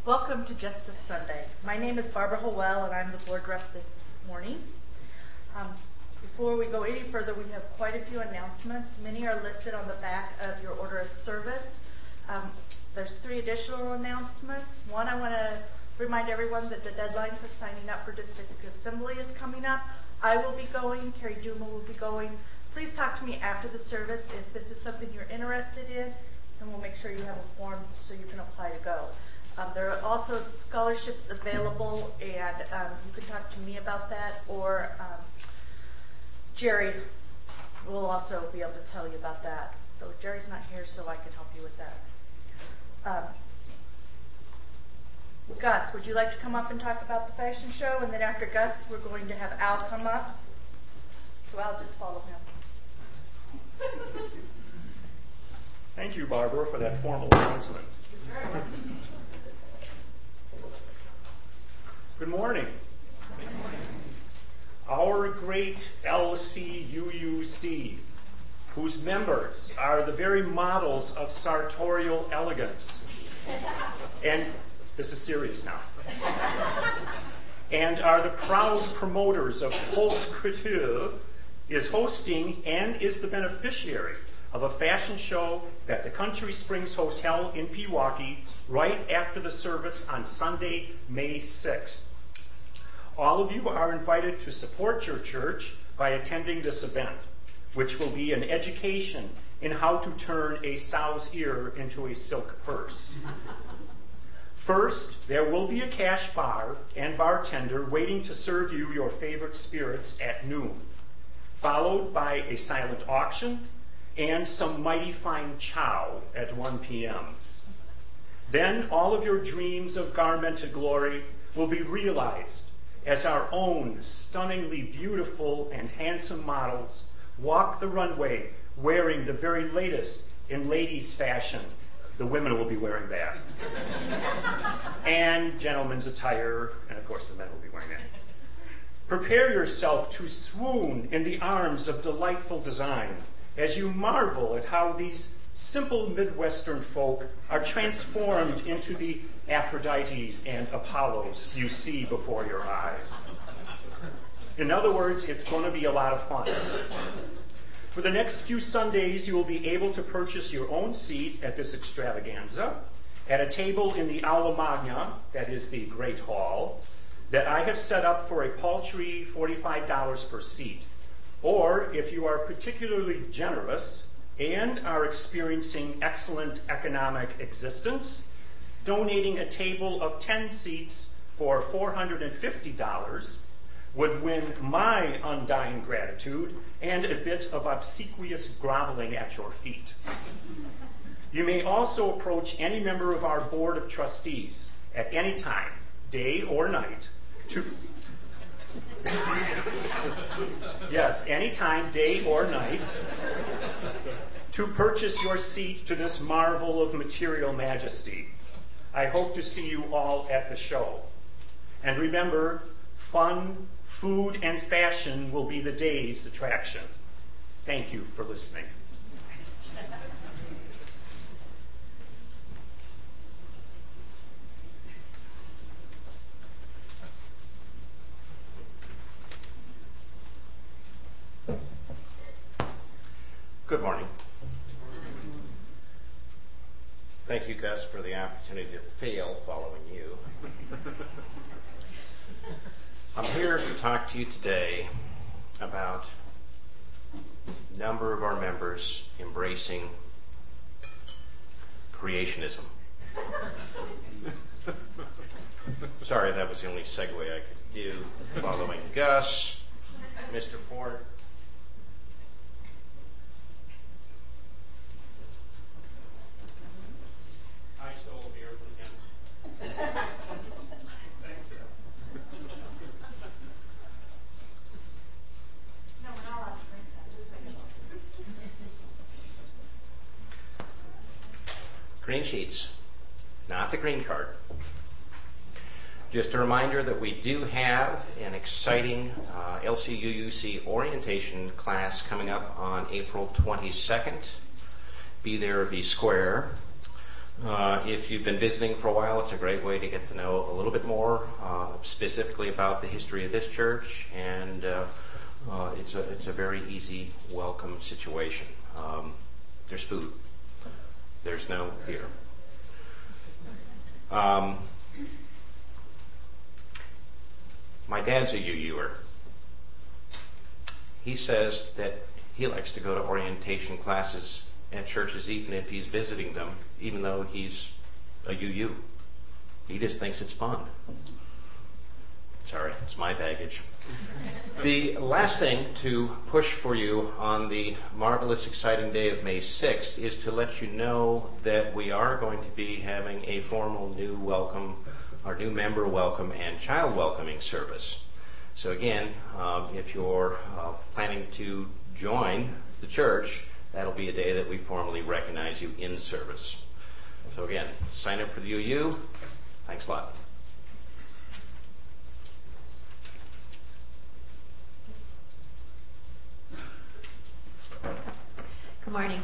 Welcome to Justice Sunday. My name is Barbara Howell, and I'm the board rep this morning. Before we go any further, we have quite a few announcements. Many are listed on the back of your order of service. There's 3 additional announcements. One, I want to remind everyone that the deadline for signing up for district assembly is coming up. I will be going. Carrie Duma will be going. Please talk to me after the service if this is something you're interested in, and we'll make sure you have a form so you can apply to go. There are also scholarships available, and you can talk to me about that, or Jerry will also be able to tell you about that. Though Jerry's not here, so I can help you with that. Gus, would you like to come up and talk about the fashion show? And then after Gus, we're going to have Al come up. So I'll just follow him. Thank you, Barbara, for that formal announcement. Good morning. Good morning. Our great LCUUC, whose members are the very models of sartorial elegance, and this is serious now, and are the proud promoters of haute couture, is hosting and is the beneficiary of a fashion show at the Country Springs Hotel in Pewaukee right after the service on Sunday, May 6th. All of you are invited to support your church by attending this event, which will be an education in how to turn a sow's ear into a silk purse. First, there will be a cash bar and bartender waiting to serve you your favorite spirits at noon, followed by a silent auction and some mighty fine chow at 1 p.m. Then all of your dreams of garmented glory will be realized as our own stunningly beautiful and handsome models walk the runway wearing the very latest in ladies' fashion. The women will be wearing that. And gentlemen's attire, and of course the men will be wearing that. Prepare yourself to swoon in the arms of delightful design as you marvel at how these simple Midwestern folk are transformed into the Aphrodites and Apollos you see before your eyes. In other words, it's going to be a lot of fun. For the next few Sundays, you will be able to purchase your own seat at this extravaganza at a table in the Aula Magna, that is the Great Hall, that I have set up for a paltry $45 per seat. Or, if you are particularly generous and are experiencing excellent economic existence, donating a table of 10 seats for $450 would win my undying gratitude and a bit of obsequious groveling at your feet. You may also approach any member of our board of trustees at any time, day or night, yes, anytime, day or night, to purchase your seat to this marvel of material majesty. I hope to see you all at the show. And remember, fun, food, and fashion will be the day's attraction. Thank you for listening. Good morning. Thank you, Gus, for the opportunity to fail following you. I'm here to talk to you today about a number of our members embracing creationism. Sorry, that was the only segue I could do following Gus. Mr. Ford. I stole a beer from him. Thanks. No, we're not allowed to drink that. Green sheets, not the green card. Just a reminder that we do have an exciting LCUUC orientation class coming up on April 22nd. Be there, be square. If you've been visiting for a while, it's a great way to get to know a little bit more specifically about the history of this church, and it's a very easy welcome situation. There's food. There's no fear. My dad's a UUer. He says that he likes to go to orientation classes at churches even if he's visiting them, even though he's a UU. He just thinks it's fun. Sorry, it's my baggage. The last thing to push for you on the marvelous, exciting day of May 6th is to let you know that we are going to be having a formal new welcome, our new member welcome and child welcoming service. So again, if you're planning to join the church, that'll be a day that we formally recognize you in service. So again, sign up for the UU. Thanks a lot. Good morning.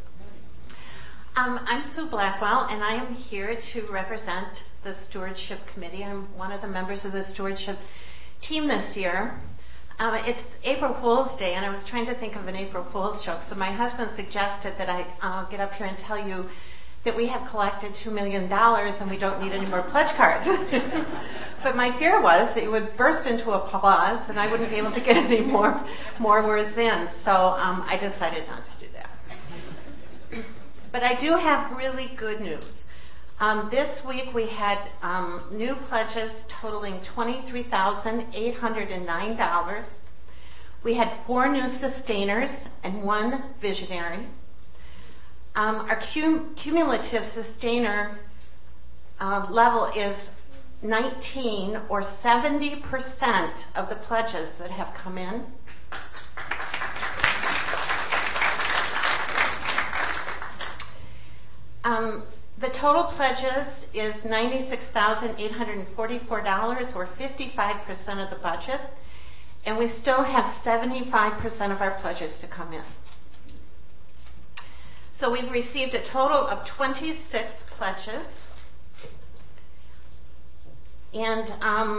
I'm Sue Blackwell, and I am here to represent the Stewardship Committee. I'm one of the members of the Stewardship team this year. It's April Fool's Day, and I was trying to think of an April Fool's joke, so my husband suggested that I get up here and tell you that we have collected $2 million and we don't need any more pledge cards. But my fear was it would burst into applause and I wouldn't be able to get any more words in, so I decided not to do that. But I do have really good news. This week we had new pledges totaling $23,809. We had 4 new sustainers and 1 visionary. Our cumulative sustainer level is 19, or 70% of the pledges that have come in. The total pledges is $96,844, or 55% of the budget, and we still have 75% of our pledges to come in. So we've received a total of 26 pledges, and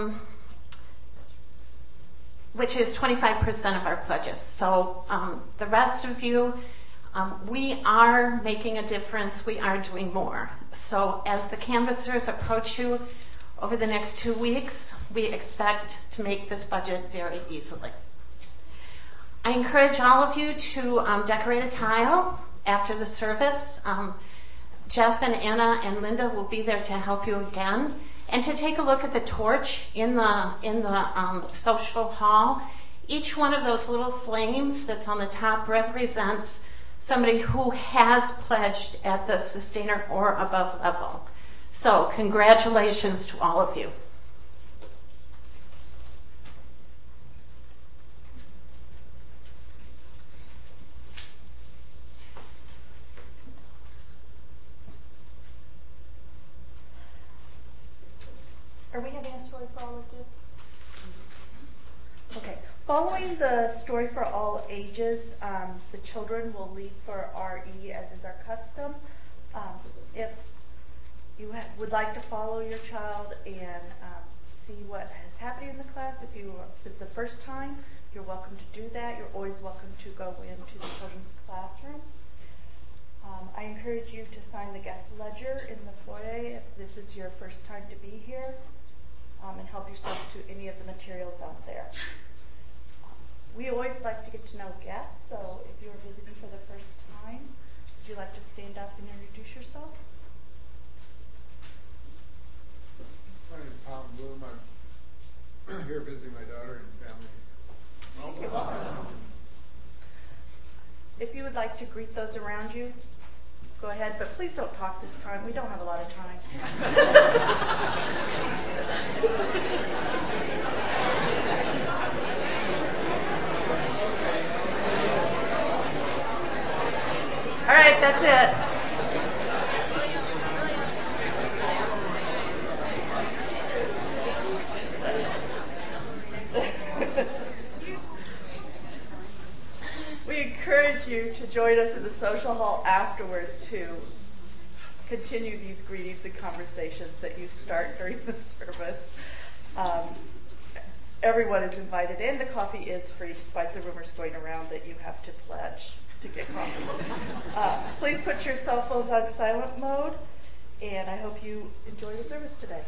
which is 25% of our pledges. So the rest of you, we are making a difference. We are doing more. So as the canvassers approach you over the next 2 weeks, we expect to make this budget very easily. I encourage all of you to decorate a tile after the service. Jeff and Anna and Linda will be there to help you again, and to take a look at the torch in the social hall. Each one of those little flames that's on the top represents somebody who has pledged at the sustainer or above level. So congratulations to all of you. Are we having a story for all of you? Okay. Following the story for all ages, the children will lead for RE, as is our custom. If you would like to follow your child and see what is happening in the class, if it's the first time, you're welcome to do that. You're always welcome to go into the children's classroom. I encourage you to sign the guest ledger in the foyer if this is your first time to be here, and help yourself to any of the materials out there. We always like to get to know guests, so if you're visiting for the first time, would you like to stand up and introduce yourself? My name is Tom Bloom. I'm here visiting my daughter and family. If you would like to greet those around you, go ahead, but please don't talk this time. We don't have a lot of time. All right, that's it. We encourage you to join us in the social hall afterwards to continue these greetings and conversations that you start during the service. Everyone is invited, and the coffee is free, despite the rumors going around that you have to pledge to get coffee. Please put your cell phones on silent mode, and I hope you enjoy the service today.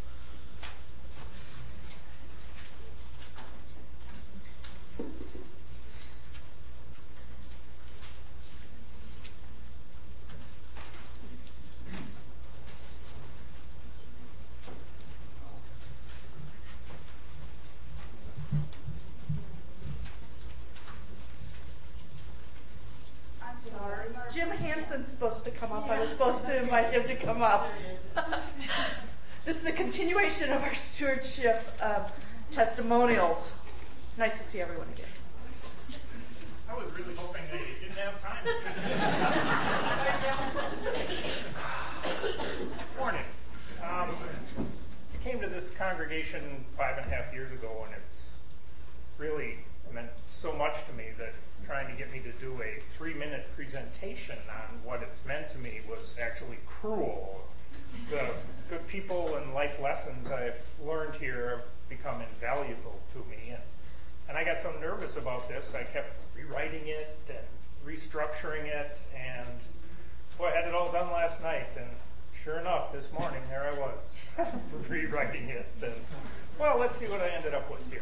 Jim Hansen's supposed to come up. I was supposed to invite him to come up. This is a continuation of our stewardship testimonials. Nice to see everyone again. I was really hoping they didn't have time. Morning. I came to this congregation 5.5 years ago, and it's really meant so much to me that trying to get me to do a 3-minute presentation on what it's meant to me was actually cruel. The good people and life lessons I've learned here have become invaluable to me, and I got so nervous about this, I kept rewriting it and restructuring it, and boy, I had it all done last night, and sure enough, this morning, there I was, rewriting it, and well, let's see what I ended up with here.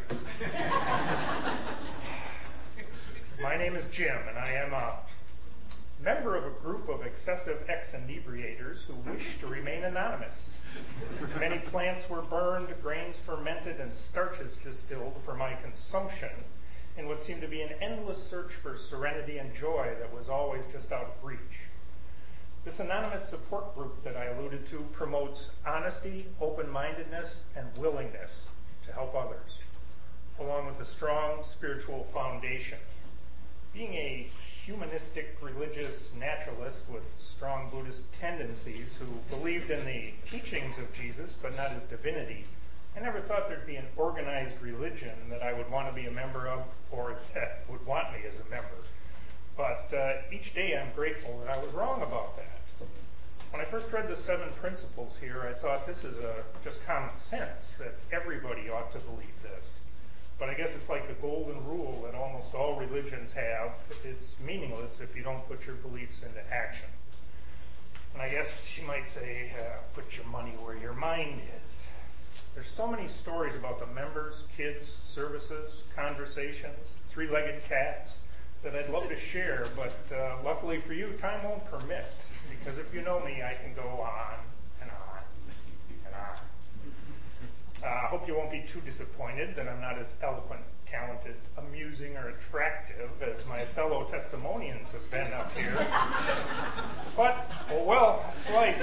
My name is Jim, and I am a member of a group of excessive ex-inebriators who wish to remain anonymous. Many plants were burned, grains fermented, and starches distilled for my consumption in what seemed to be an endless search for serenity and joy that was always just out of reach. This anonymous support group that I alluded to promotes honesty, open-mindedness, and willingness to help others, along with a strong spiritual foundation. Being a humanistic religious naturalist with strong Buddhist tendencies who believed in the teachings of Jesus but not his divinity, I never thought there'd be an organized religion that I would want to be a member of or that would want me as a member. But each day I'm grateful that I was wrong about that. When I first read the 7 principles here, I thought this is just common sense that everybody ought to believe this. But I guess it's like the golden rule that almost all religions have. It's meaningless if you don't put your beliefs into action. And I guess you might say, put your money where your mind is. There's so many stories about the members, kids, services, conversations, 3-legged cats that I'd love to share, but luckily for you, time won't permit. Because if you know me, I can go on and on and on. I hope you won't be too disappointed that I'm not as eloquent, talented, amusing, or attractive as my fellow testimonians have been up here. But, oh well, it's life.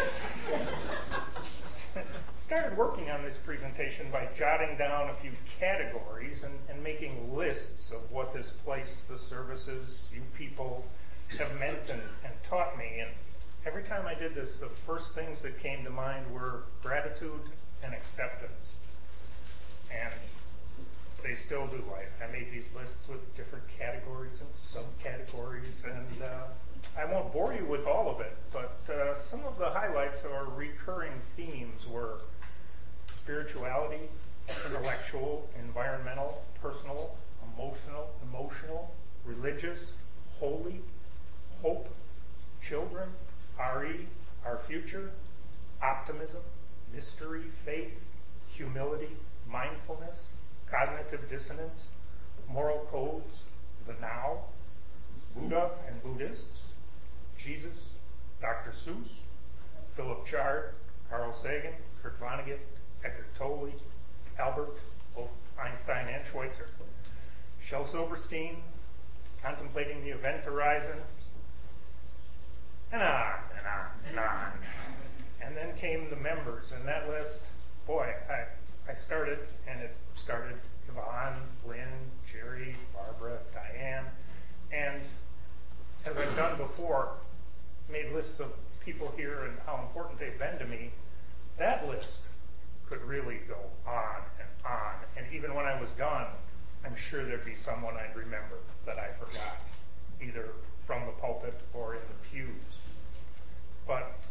Started working on this presentation by jotting down a few categories and making lists of what this place, the services, you people have meant and taught me. And every time I did this, the first things that came to mind were gratitude and acceptance. And they still do. I made these lists with different categories and subcategories, and I won't bore you with all of it, but some of the highlights or recurring themes were spirituality, intellectual, environmental, personal, emotional, religious, holy, hope, children, RE, our future, optimism, mystery, faith, humility, mindfulness, cognitive dissonance, moral codes, the now, Buddha and Buddhists, Jesus, Dr. Seuss, Philip Chard, Carl Sagan, Kurt Vonnegut, Eckhart Tolle, Albert, both Einstein and Schweitzer, Shel Silverstein, contemplating the event horizon, and on and on and on. And then came the members, and that list, boy, I started, and it started Yvonne, Lynn, Jerry, Barbara, Diane, and as I've done before, made lists of people here and how important they've been to me. That list could really go on and on, and even when I was gone, I'm sure there'd be someone I'd remember that I forgot, either from the pulpit or in the pews. But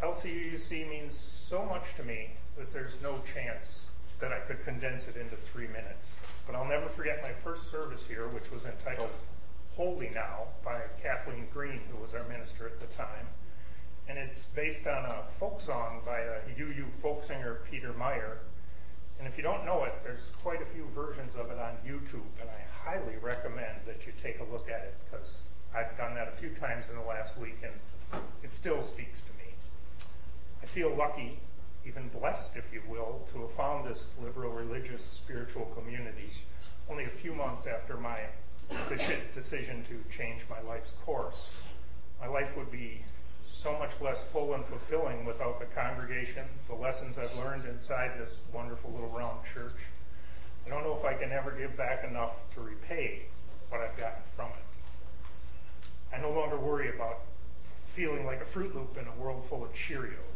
LCUC means so much to me that there's no chance that I could condense it into 3 minutes. But I'll never forget my first service here, which was entitled Holy Now by Kathleen Green, who was our minister at the time. And it's based on a folk song by a UU folk singer, Peter Meyer. And if you don't know it, there's quite a few versions of it on YouTube, and I highly recommend that you take a look at it, because I've done that a few times in the last week, and it still speaks to me. I feel lucky, even blessed, if you will, to have found this liberal, religious, spiritual community only a few months after my decision to change my life's course. My life would be so much less full and fulfilling without the congregation, the lessons I've learned inside this wonderful little round church. I don't know if I can ever give back enough to repay what I've gotten from it. I no longer worry about feeling like a Fruit Loop in a world full of Cheerios.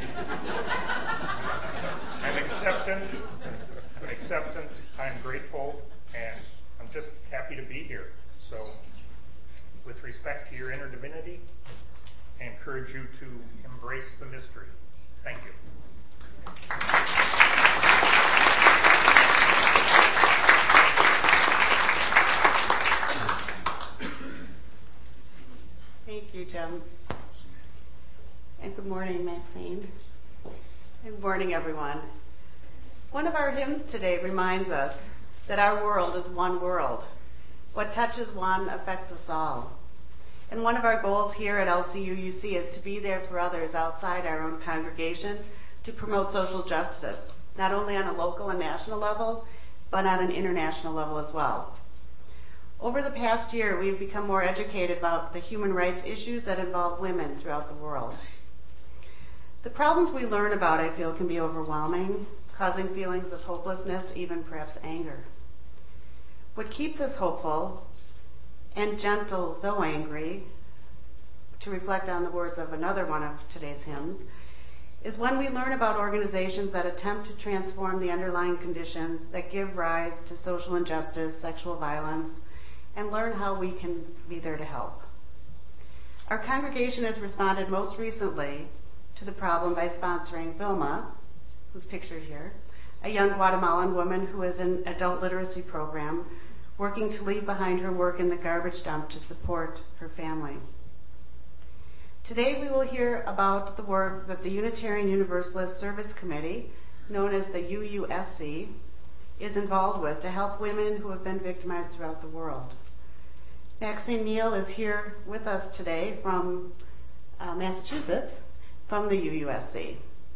I'm acceptant, I'm grateful, and I'm just happy to be here. So, with respect to your inner divinity, I encourage you to embrace the mystery. Thank you. Thank you, Jim. And good morning, Maxine. Good morning, everyone. One of our hymns today reminds us that our world is one world. What touches one affects us all. And one of our goals here at LCUUC is to be there for others outside our own congregations to promote social justice, not only on a local and national level, but on an international level as well. Over the past year, we've become more educated about the human rights issues that involve women throughout the world. The problems we learn about, I feel, can be overwhelming, causing feelings of hopelessness, even perhaps anger. What keeps us hopeful and gentle, though angry, to reflect on the words of another one of today's hymns, is when we learn about organizations that attempt to transform the underlying conditions that give rise to social injustice, sexual violence, and learn how we can be there to help. Our congregation has responded most recently to the problem by sponsoring Vilma, who's pictured here, a young Guatemalan woman who is in an adult literacy program, working to leave behind her work in the garbage dump to support her family. Today we will hear about the work that the Unitarian Universalist Service Committee, known as the UUSC, is involved with to help women who have been victimized throughout the world. Maxine Neal is here with us today from Massachusetts, from the UUSC.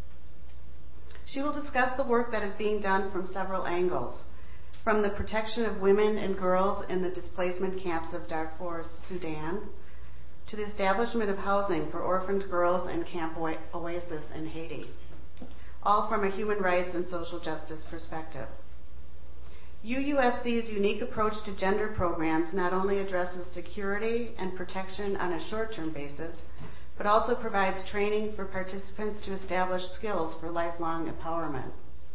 She will discuss the work that is being done from several angles, from the protection of women and girls in the displacement camps of Darfur, Sudan, to the establishment of housing for orphaned girls in Camp Oasis in Haiti, all from a human rights and social justice perspective. UUSC's unique approach to gender programs not only addresses security and protection on a short-term basis, but also provides training for participants to establish skills for lifelong empowerment.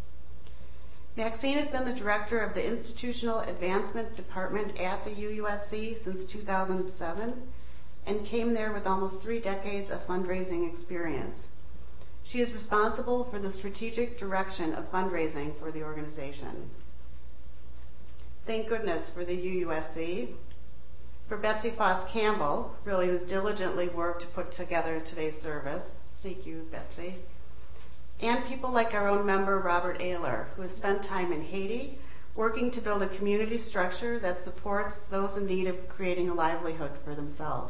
Maxine has been the director of the Institutional Advancement Department at the UUSC since 2007 and came there with almost 3 decades of fundraising experience. She is responsible for the strategic direction of fundraising for the organization. Thank goodness for the UUSC, for Betsy Foss Campbell, really who's diligently worked to put together today's service. Thank you, Betsy. And people like our own member, Robert Ayler, who has spent time in Haiti working to build a community structure that supports those in need of creating a livelihood for themselves.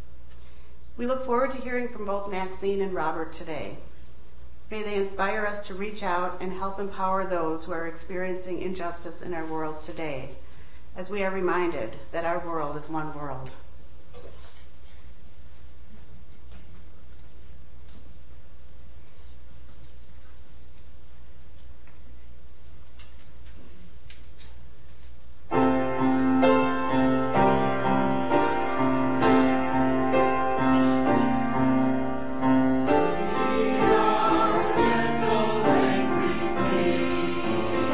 We look forward to hearing from both Maxine and Robert today. May they inspire us to reach out and help empower those who are experiencing injustice in our world today, as we are reminded that our world is one world.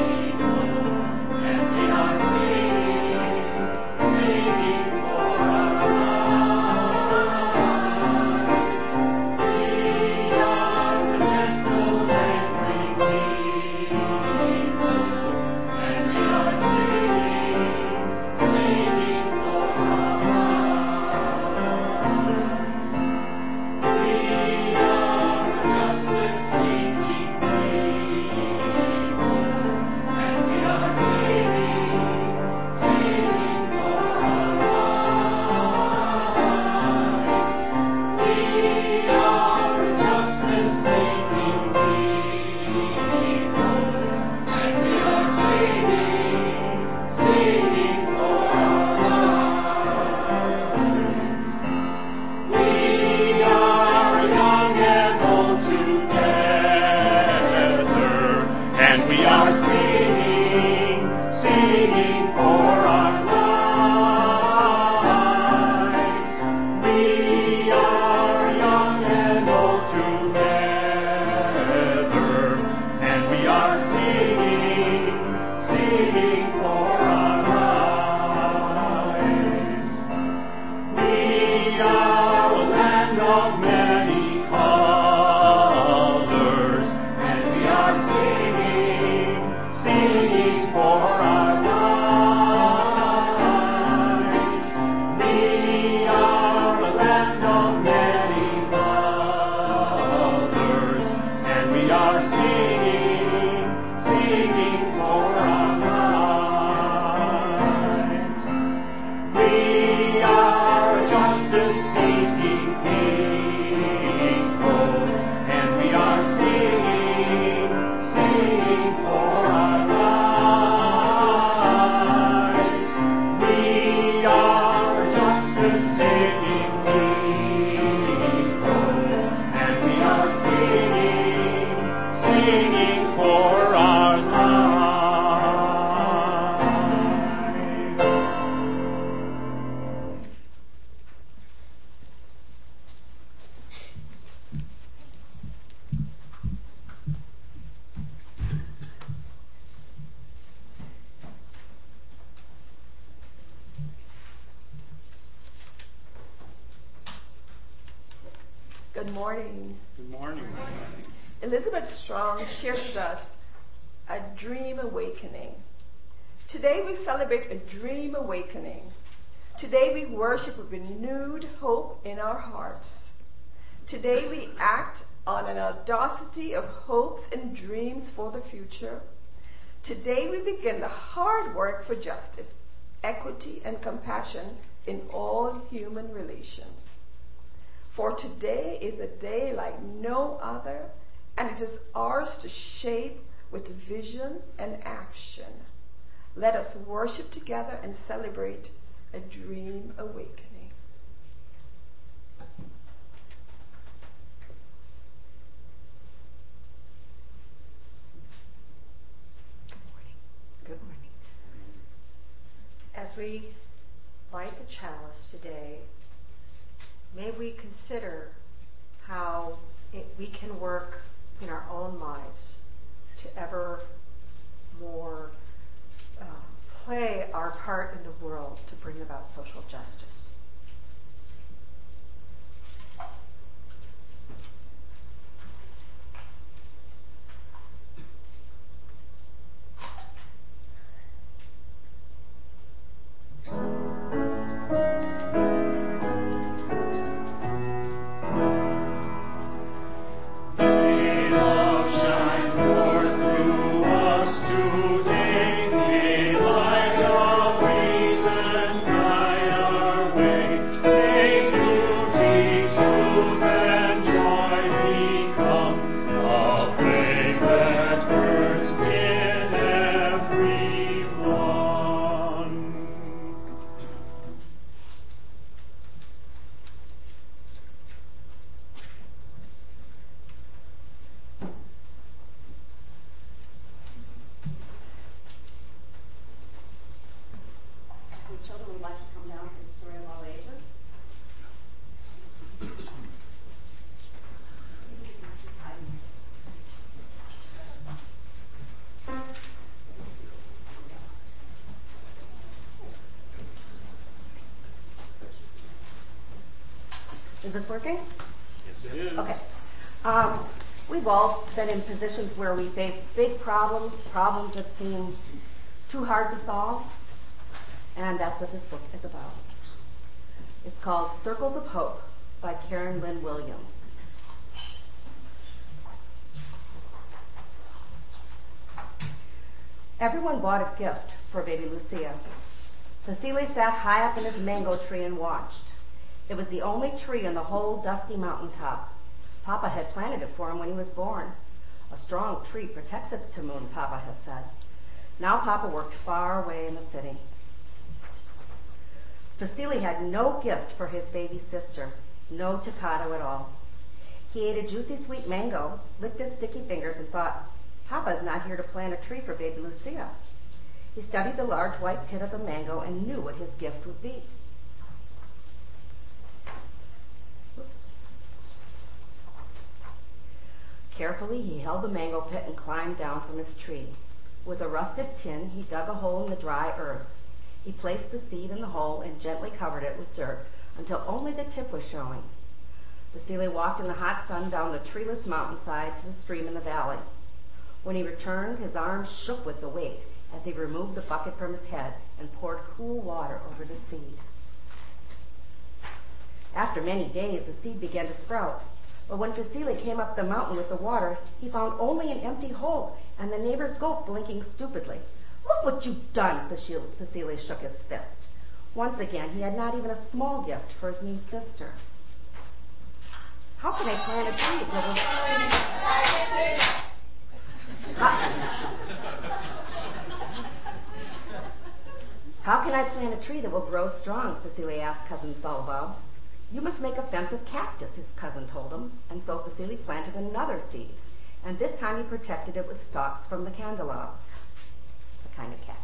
For Good morning. Good morning. Elizabeth Strong shares with us a dream awakening. Today we celebrate a dream awakening. Today we worship with renewed hope in our hearts. Today we act on an audacity of hopes and dreams for the future. Today we begin the hard work for justice, equity, and compassion in all human relations. For today is a day like no other, and it is ours to shape with vision and action. Let us worship together and celebrate a dream awakening. Good morning. As we light the chalice today, may we consider how we can work in our own lives to ever more play our part in the world to bring about social justice. Is this working? Yes, it is. Okay. We've all been in positions where we face big problems that seem too hard to solve, and that's what this book is about. It's called Circles of Hope by Karen Lynn Williams. Everyone bought a gift for baby Lucia. Cecilia sat high up in his mango tree and watched. It was the only tree on the whole dusty mountaintop. Papa had planted it for him when he was born. A strong tree protects its Tamoon, Papa had said. Now Papa worked far away in the city. Cecilia had no gift for his baby sister, no Takata at all. He ate a juicy sweet mango, licked his sticky fingers, and thought, Papa's not here to plant a tree for baby Lucia. He studied the large white pit of the mango and knew what his gift would be. Carefully, he held the mango pit and climbed down from his tree. With a rusted tin, he dug a hole in the dry earth. He placed the seed in the hole and gently covered it with dirt until only the tip was showing. Cecilia walked in the hot sun down the treeless mountainside to the stream in the valley. When he returned, his arms shook with the weight as he removed the bucket from his head and poured cool water over the seed. After many days, the seed began to sprout. But when Cecilia came up the mountain with the water, he found only an empty hole and the neighbor's goat blinking stupidly. Look what you've done, Cecilia shook his fist. Once again, he had not even a small gift for his new sister. How can I plant a tree that How can I plant a tree that will grow strong? Cecilia asked Cousin Solval. You must make a fence of cactus, his cousin told him, and so Cecilia planted another seed, and this time he protected it with stalks from the candelabra, a kind of cactus.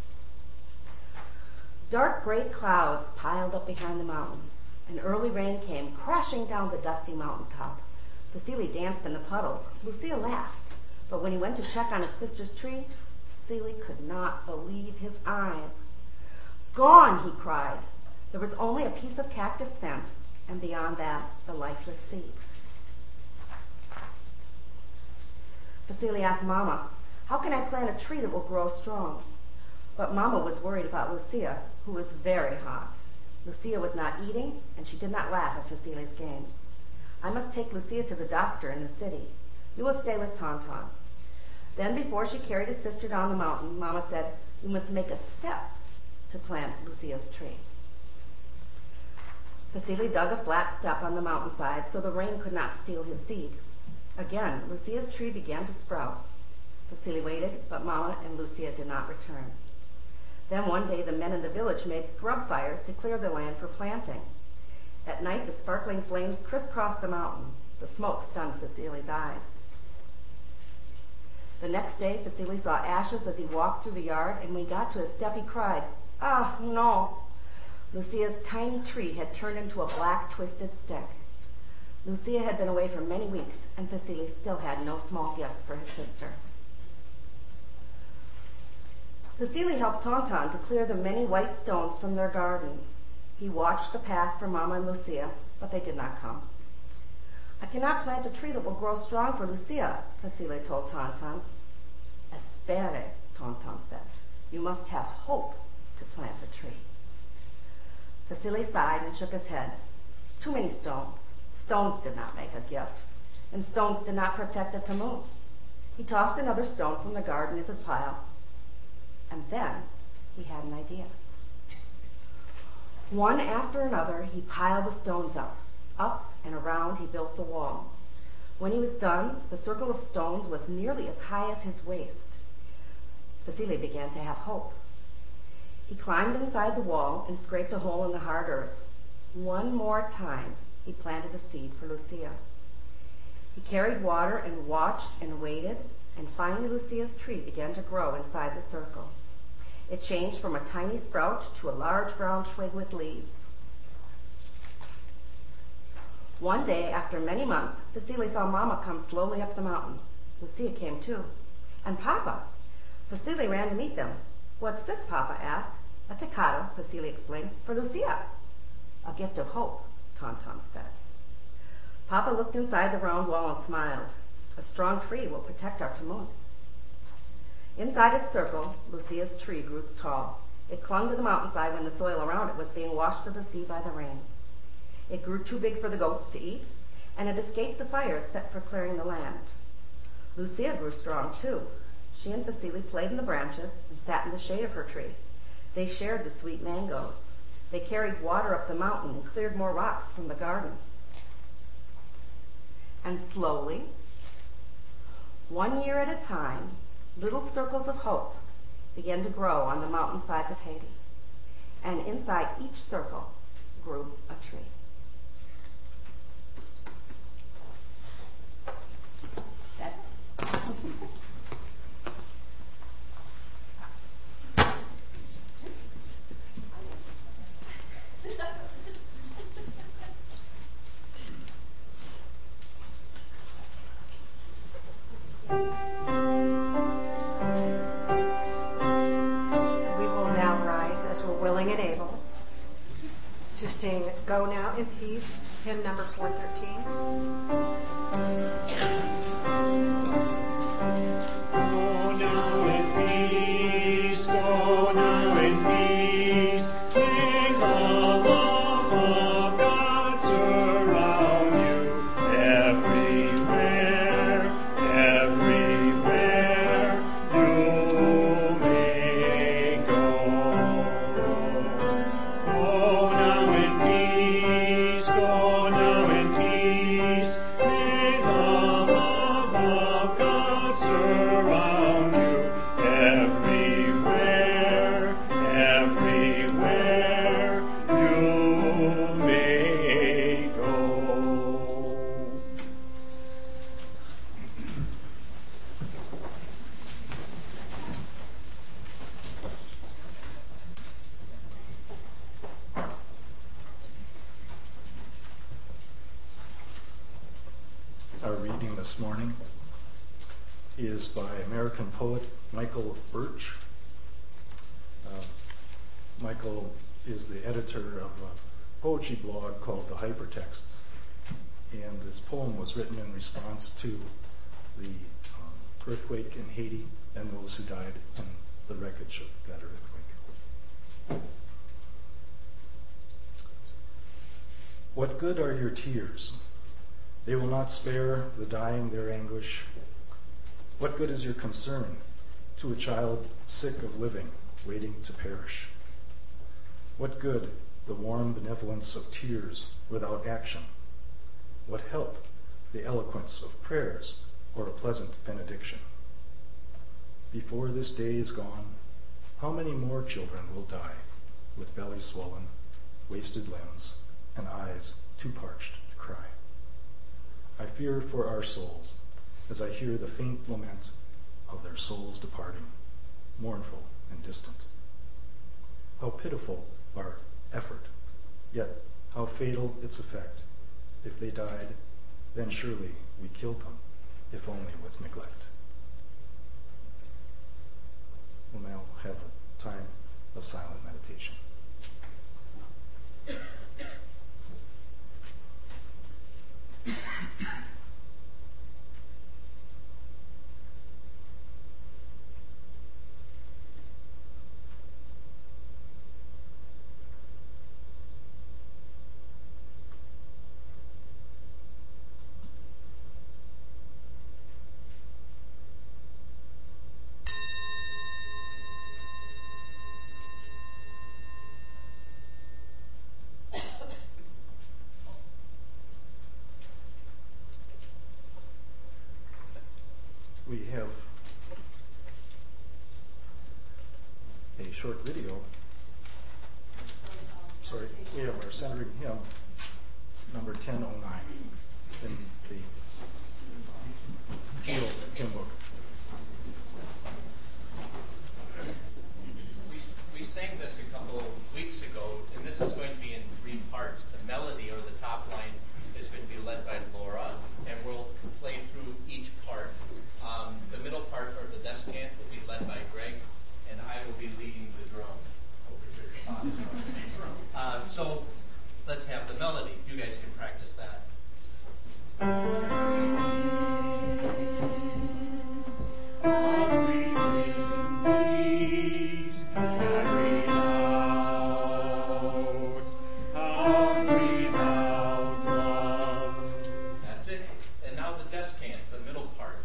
Dark gray clouds piled up behind the mountains. An early rain came crashing down the dusty mountaintop. Cecilia danced in the puddles. Lucia laughed, but when he went to check on his sister's tree, Cecilia could not believe his eyes. Gone, he cried. There was only a piece of cactus fence, and beyond that, the lifeless seed. Vasily asked Mama, "How can I plant a tree that will grow strong?" But Mama was worried about Lucia, who was very hot. Lucia was not eating, and she did not laugh at Vasily's games. "I must take Lucia to the doctor in the city. You will stay with Tauntaun." Then, before she carried his sister down the mountain, Mama said, "We must make a step to plant Lucia's tree." Vasily dug a flat step on the mountainside so the rain could not steal his seed. Again, Lucia's tree began to sprout. Vasily waited, but Mama and Lucia did not return. Then one day the men in the village made scrub fires to clear the land for planting. At night the sparkling flames crisscrossed the mountain. The smoke stunned Vasily's eyes. The next day Vasily saw ashes as he walked through the yard, and when he got to his step he cried, "Ah, no!" Lucia's tiny tree had turned into a black twisted stick. Lucia had been away for many weeks, and Vasily still had no small gift for his sister. Vasily helped Tauntaun to clear the many white stones from their garden. He watched the path for Mama and Lucia, but they did not come. "I cannot plant a tree that will grow strong for Lucia," Vasily told Tauntaun. "Espere," Tauntaun said. "You must have hope to plant a tree." Vasily sighed and shook his head. Too many stones. Stones did not make a gift, and stones did not protect the Tammuz. He tossed another stone from the garden into the pile, and then he had an idea. One after another, he piled the stones up. Up and around he built the wall. When he was done, the circle of stones was nearly as high as his waist. Vasily began to have hope. He climbed inside the wall and scraped a hole in the hard earth. One more time, he planted a seed for Lucia. He carried water and watched and waited, and finally Lucia's tree began to grow inside the circle. It changed from a tiny sprout to a large brown twig with leaves. One day, after many months, Vasily saw Mama come slowly up the mountain. Lucia came too. And Papa. Vasily ran to meet them. "What's this?" Papa asked. "A toccato," Vasily explained, "for Lucia." "A gift of hope," Tauntaun said. Papa looked inside the round wall and smiled. "A strong tree will protect our Tammuz." Inside its circle, Lucia's tree grew tall. It clung to the mountainside when the soil around it was being washed to the sea by the rains. It grew too big for the goats to eat, and it escaped the fires set for clearing the land. Lucia grew strong too. She and Vasily played in the branches and sat in the shade of her tree. They shared the sweet mangoes. They carried water up the mountain and cleared more rocks from the garden. And slowly, 1 year at a time, little circles of hope began to grow on the mountainsides of Haiti. And inside each circle grew a tree. To sing "Go Now in Peace," hymn number 413. Go now in peace, go now in peace, may the love of God surround you everywhere, everywhere you may go. Go now in peace, go now in peace, may the love of God surround you everywhere, everywhere you may go. Our reading this morning is by American poet Michael Birch. Michael is the editor of a poetry blog called The Hypertext, and this poem was written in response to the earthquake in Haiti and those who died in the wreckage of that earthquake. What good are your tears? They will not spare the dying their anguish. What good is your concern to a child sick of living, waiting to perish? What good the warm benevolence of tears without action? What help the eloquence of prayers or a pleasant benediction? Before this day is gone, how many more children will die with belly swollen, wasted limbs, and eyes too parched to cry? I fear for our souls as I hear the faint lament of their souls departing, mournful and distant. How pitiful our effort, yet how fatal its effect. If they died, then surely we killed them, if only with neglect. We'll now have a time of silent meditation. We have a short video. Sorry, we have our centering hymn, number 1009, in the Field hymn book. We sang this a couple weeks ago, and this is going to be in 3 parts. The melody, or the top line, is going to be led by Laura, and we'll play through each part. The middle part, or the descant, will be led by Greg, and I will be leading the drum over here. So let's have the melody. You guys can practice that. That's it. And now the descant, the middle part.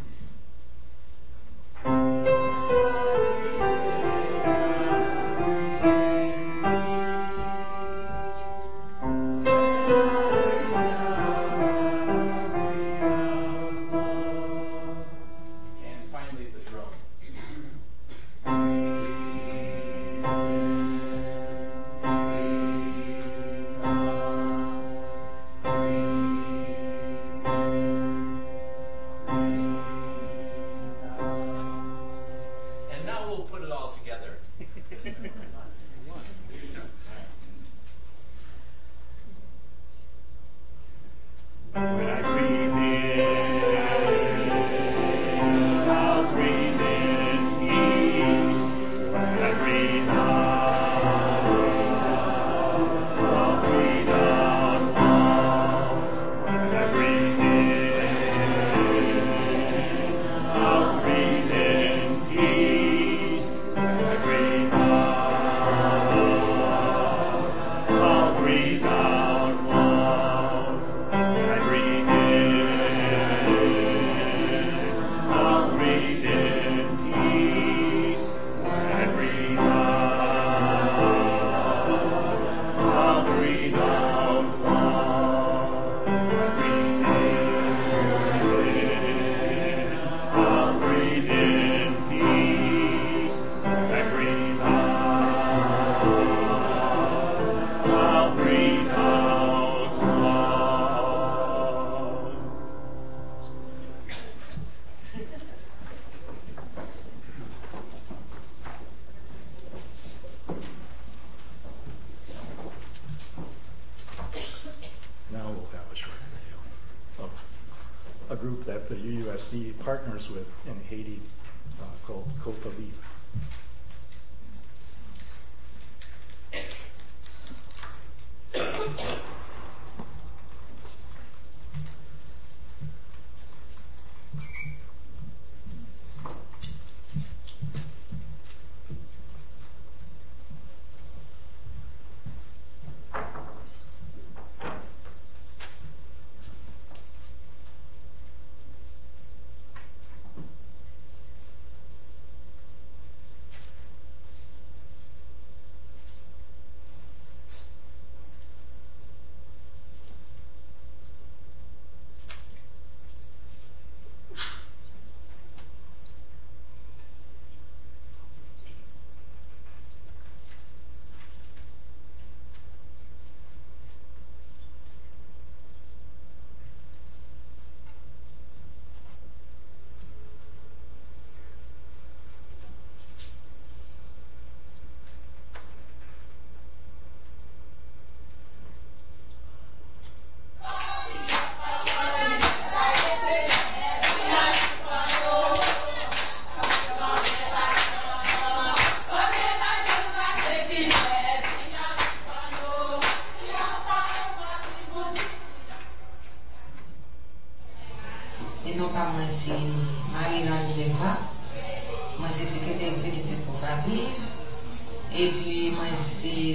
group that the UUSC partners with in Haiti called COFALIP.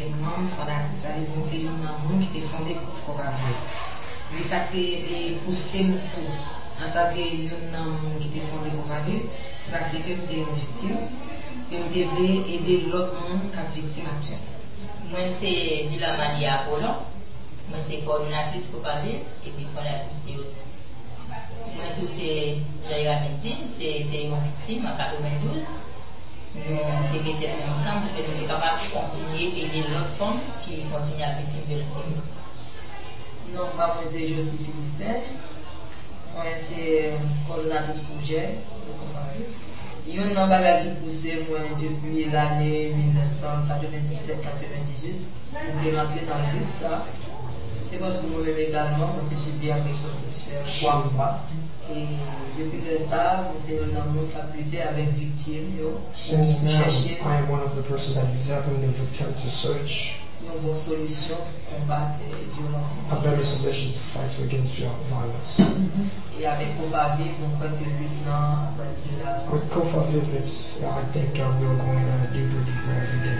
c'est membre fondatrice, ça veut dire c'est une monde qui était fondé pour Coca-Cola. Mais ça qui poussé tout en tant que une monde qui était fondé pour Coca-Cola, c'est parce que j'étais une victime et je voulais aider l'autre monde qui est victime actuelle. Moi c'est Villa Malia Apollon, moi c'est coordinatrice Coca-Cola et puis fondatrice aussi. Moi tout c'est Jaira Médine, c'était une victime en 92. Nous mettons ensemble et nous sommes capables de continuer à aider l'autre femme qui continue à être victime. Non, pas moi c'est Josie Philistine. Moi c'est coordinatrice projet. Il y a un bagage qui poussé moi depuis l'année 1997-98. Je suis rentré dans le but ça. C'est parce que moi-même également, je suis subi agression sexuelle 3 mois. Et depuis ça, je suis un homme qui a lutté avec victime. Since now, I am one of the persons that is helping the victim to search une bonne solution pour combattre les violences. A better solution to fight against violence. Et avec Cofaviv, on croit que le but là, with Cofaviv, I think we're going deeper every day.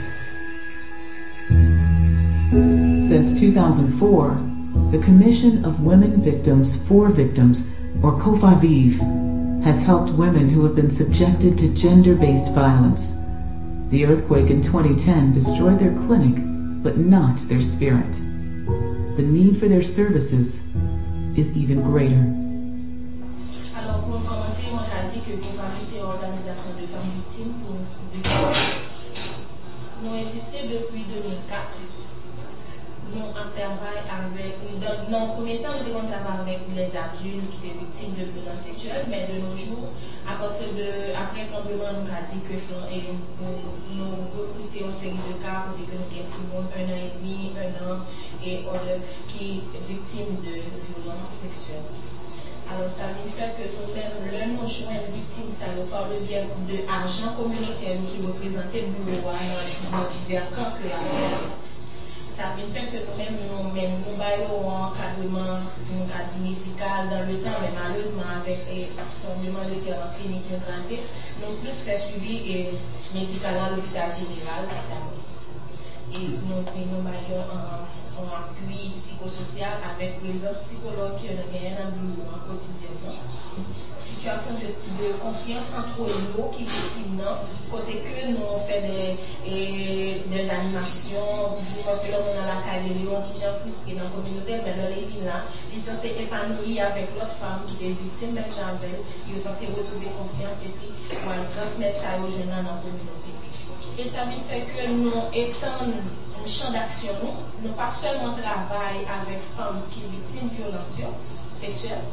Since 2004, the Commission of Women Victims for Victims, or COFAVIV, has helped women who have been subjected to gender-based violence. The earthquake in 2010 destroyed their clinic, but not their spirit. The need for their services is even greater. Alors, pour commencer, moi, j'ai dit que COFAVIV, c'est une organisation de femmes victimes pour victimes. Nous existons depuis 2004. Nous travaillons avec, dans le premier temps, nous avons travaillé avec les adultes qui étaient victimes de violences sexuelles, mais de nos jours, après le tremblement, nous avons dit que nous recrutons une série de cas pour dire que nous avons 1 an et demi, 1 an, et qui est victime de violences sexuelles. Alors, ça veut dire que nous-mêmes, nous joignons victimes, ça nous parle bien de agents communautaires qui représentent le bureau dans divers camps que la France. Ça veut dire que nous-mêmes, nous baillons un encadrement médical dans le temps, mais malheureusement, avec l'enseignement de terrain clinique intégré, nous plus fait suivi médical dans l'hôpital général. Et nous baillons un appui psychosocial avec plusieurs psychologues qui ont gagné dans le bureau quotidiennement. Situation de confiance entre nous qui est côté que nous faisons des animations, parce que là on a la carrière, on dit plus que dans la communauté, mais dans les villes là, ils sont censés épanouir avec l'autre femme qui est victime, même j'avais, ils sont censés retrouver confiance et puis transmettre ça aux jeunes dans la communauté. Et ça veut dire que nous étendons un champ d'action, nous pas seulement travailler avec femmes qui sont victimes de violences sexuelles.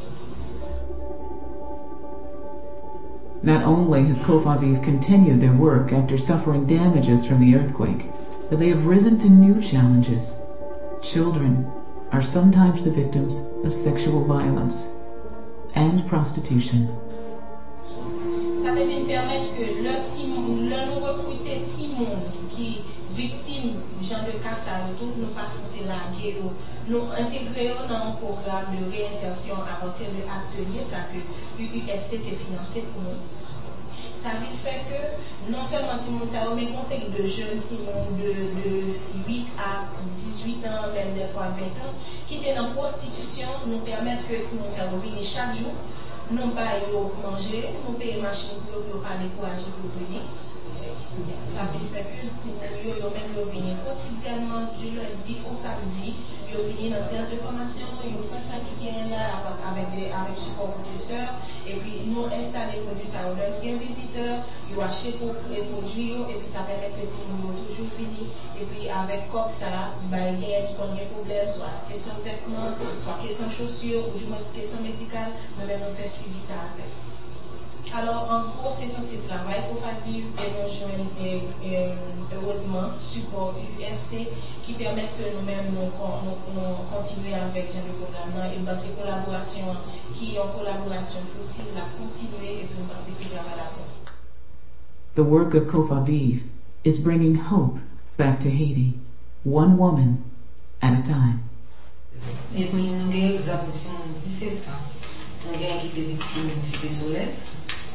Not only has COFAVIV continued their work after suffering damages from the earthquake, but they have risen to new challenges. Children are sometimes the victims of sexual violence and prostitution. Ça peut nous permettre que nous recruter tout le monde qui est victime du genre de cas, nous faciliter la guerre, nous intégrer dans un programme de réinsertion à partir de l'atelier, ça que l'UST est financé pour nous. Ça veut dire que non seulement tout le monde, mais une série de jeunes de 8 à 18 ans, même des fois 20 ans, qui étaient dans la prostitution, nous permettent que tout le monde vienne chaque jour. Nous payons manger, nous payons machine pour ne pas décourager pour venir. Ça veut dire que nous venons quotidiennement du lundi au samedi, nous venons dans séance de formation, nous faisons ça qui est là avec support professeur, et puis nous installons les produits, ça nous donne un visiteur, nous achetons les produits, et puis ça permet que nous toujours venir, et puis avec comme ça, il y a qui connaît des problèmes, soit question de vêtements, soit question de chaussures, ou du moins question médicale, nous-mêmes on fait suivi ça avec. Alors, en gros, c'est ça, c'est le travail pour COFAVIV et nous joignons heureusement support USC qui permet que nous-mêmes nous continuer avec le programme et dans ces collaborations qui ont collaboration possible à continuer et pour participer à la France. The work of COFAVIV is bringing hope back to Haiti, one woman at a time. Et puis, nous avons 17 ans. Nous avons été victimes de Cité Soleil.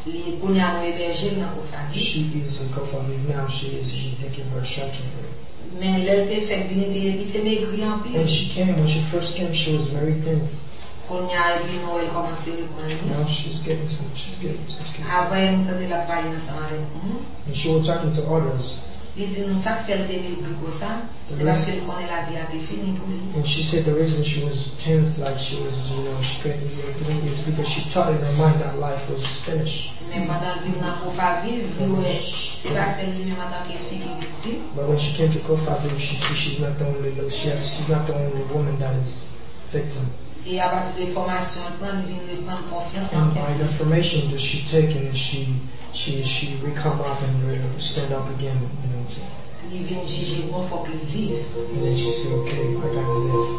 Li konya nou héberger nan Kofavi. She is in Kofavi now. They give her shelter. Men lè te fèk vini li te maigri an pil. When she first came, she was very thin. Konya epi nou el komanse li pran li. Now she's getting some skin. Avè nou tade la pali nan san avèk nou. And she was talking to others. Li di nou sak fèl te maigri ko sa, se baske li konen la vi a te fini pou li. And she said the reason she was tense, like she was, she couldn't eat, is because she thought in her mind that life was finished. Men pandan vi nan Kofavi, se baske li men matan ki fiki victime. But when she came to Kofavi, she's not the only woman that is victim. Et à partir des formations, elle prend confiance en And by the information that she taken, she come up and stand up again, Il vient juger bon, faut qu'il vive. And then she said, okay, I gotta live.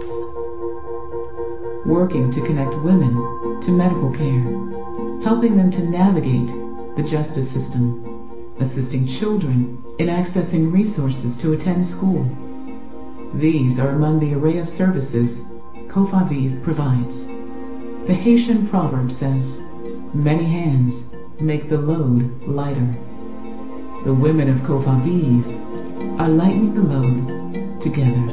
Working to connect women to medical care, helping them to navigate the justice system, assisting children in accessing resources to attend school. These are among the array of services Kofaviv provides. The Haitian proverb says, "Many hands make the load lighter." The women of Kofaviv are lightening the load together.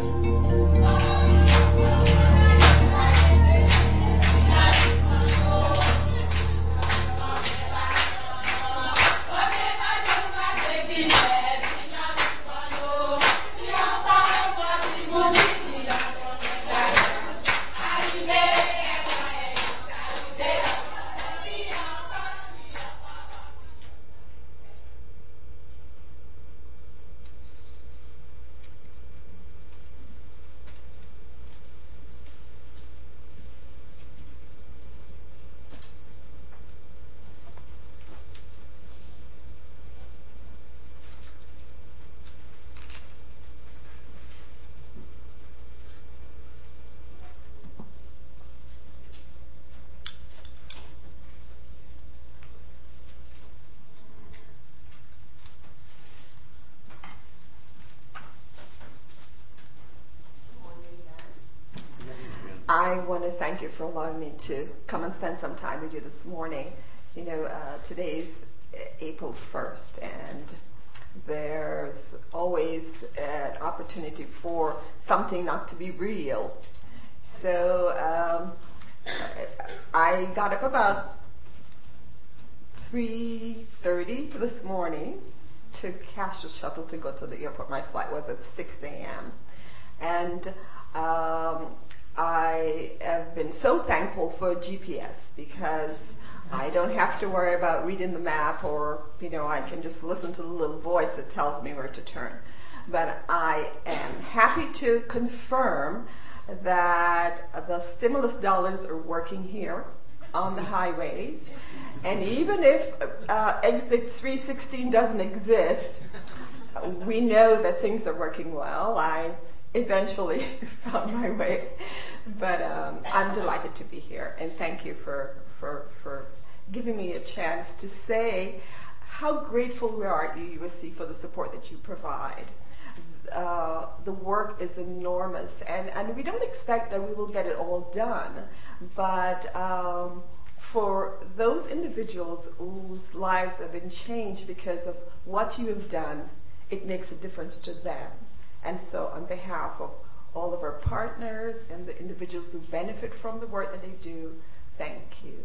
I want to thank you for allowing me to come and spend some time with you this morning. Today's April 1st, and there's always an opportunity for something not to be real. So I got up about 3:30 this morning to catch the shuttle to go to the airport. My flight was at 6 a.m. And I have been so thankful for GPS because I don't have to worry about reading the map, or I can just listen to the little voice that tells me where to turn. But I am happy to confirm that the stimulus dollars are working here on the highways, and even if exit 316 doesn't exist, we know that things are working well. I eventually found my way, but I'm delighted to be here, and thank you for giving me a chance to say how grateful we are at UUSC for the support that you provide. The work is enormous, and we don't expect that we will get it all done, but for those individuals whose lives have been changed because of what you have done, it makes a difference to them. And so on behalf of all of our partners and the individuals who benefit from the work that they do, thank you.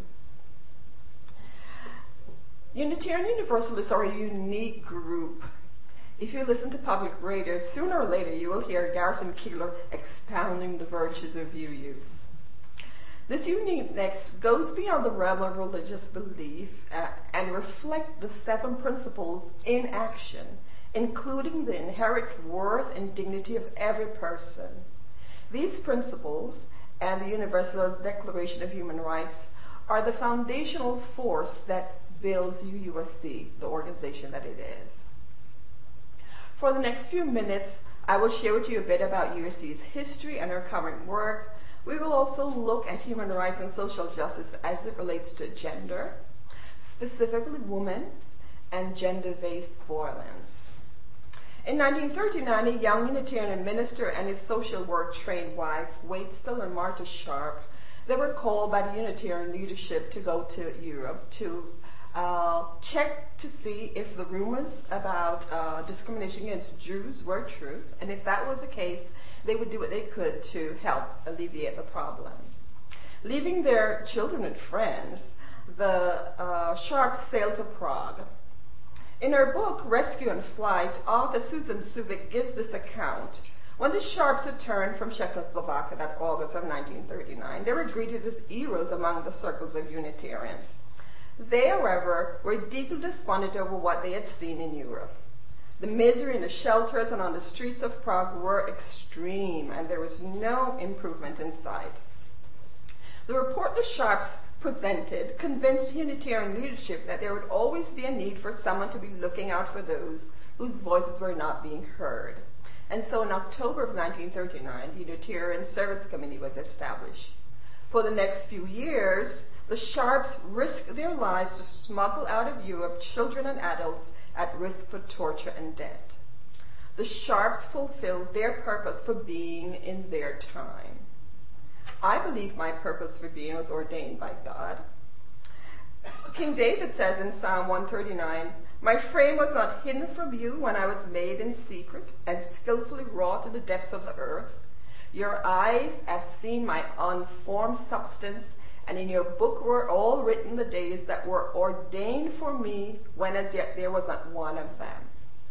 Unitarian Universalists are a unique group. If you listen to public radio, sooner or later you will hear Garrison Keillor expounding the virtues of UU. This uniqueness goes beyond the realm of religious belief and reflects the 7 principles in action, including the inherent worth and dignity of every person. These principles and the Universal Declaration of Human Rights are the foundational force that builds UUSC, the organization that it is. For the next few minutes, I will share with you a bit about UUSC's history and our current work. We will also look at human rights and social justice as it relates to gender, specifically women, and gender-based violence. In 1939, a young Unitarian minister and his social work trained wife, Wade Still and Martha Sharp, they were called by the Unitarian leadership to go to Europe to checked to see if the rumors about discrimination against Jews were true, and if that was the case, they would do what they could to help alleviate the problem. Leaving their children and friends, the Sharps sailed to Prague. In her book, Rescue and Flight, author Susan Subic gives this account. When the Sharps returned from Czechoslovakia that August of 1939, they were greeted as heroes among the circles of Unitarians. They, however, were deeply despondent over what they had seen in Europe. The misery in the shelters and on the streets of Prague were extreme, and there was no improvement in sight. The report the Sharps presented convinced Unitarian leadership that there would always be a need for someone to be looking out for those whose voices were not being heard. And so in October of 1939, the Unitarian Service Committee was established. For the next few years, the Sharps risked their lives to smuggle out of Europe children and adults at risk for torture and death. The Sharps fulfilled their purpose for being in their time. I believe my purpose for being was ordained by God. King David says in Psalm 139, "My frame was not hidden from you when I was made in secret and skillfully wrought in the depths of the earth. Your eyes have seen my unformed substance, and in your book were all written the days that were ordained for me, when as yet there was not one of them."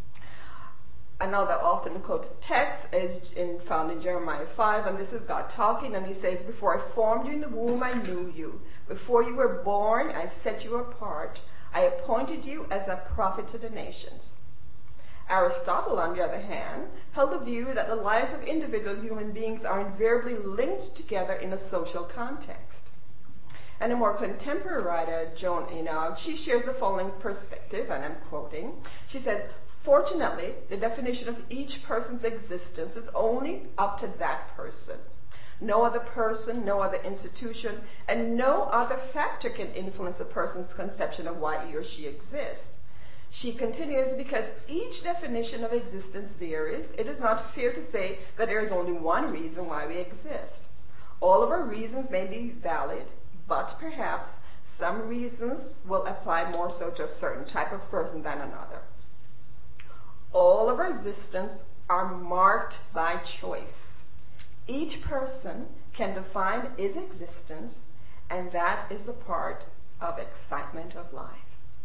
Another often quoted text is found in Jeremiah 5, and this is God talking, and he says, "Before I formed you in the womb, I knew you. Before you were born, I set you apart. I appointed you as a prophet to the nations." Aristotle, on the other hand, held the view that the lives of individual human beings are invariably linked together in a social context. And a more contemporary writer, Joan Enog, she shares the following perspective, and I'm quoting. She says, "Fortunately, the definition of each person's existence is only up to that person. No other person, no other institution, and no other factor can influence a person's conception of why he or she exists." She continues, "Because each definition of existence varies, it is not fair to say that there is only one reason why we exist. All of our reasons may be valid, but perhaps some reasons will apply more so to a certain type of person than another. All of our existence are marked by choice. Each person can define his existence, and that is a part of excitement of life."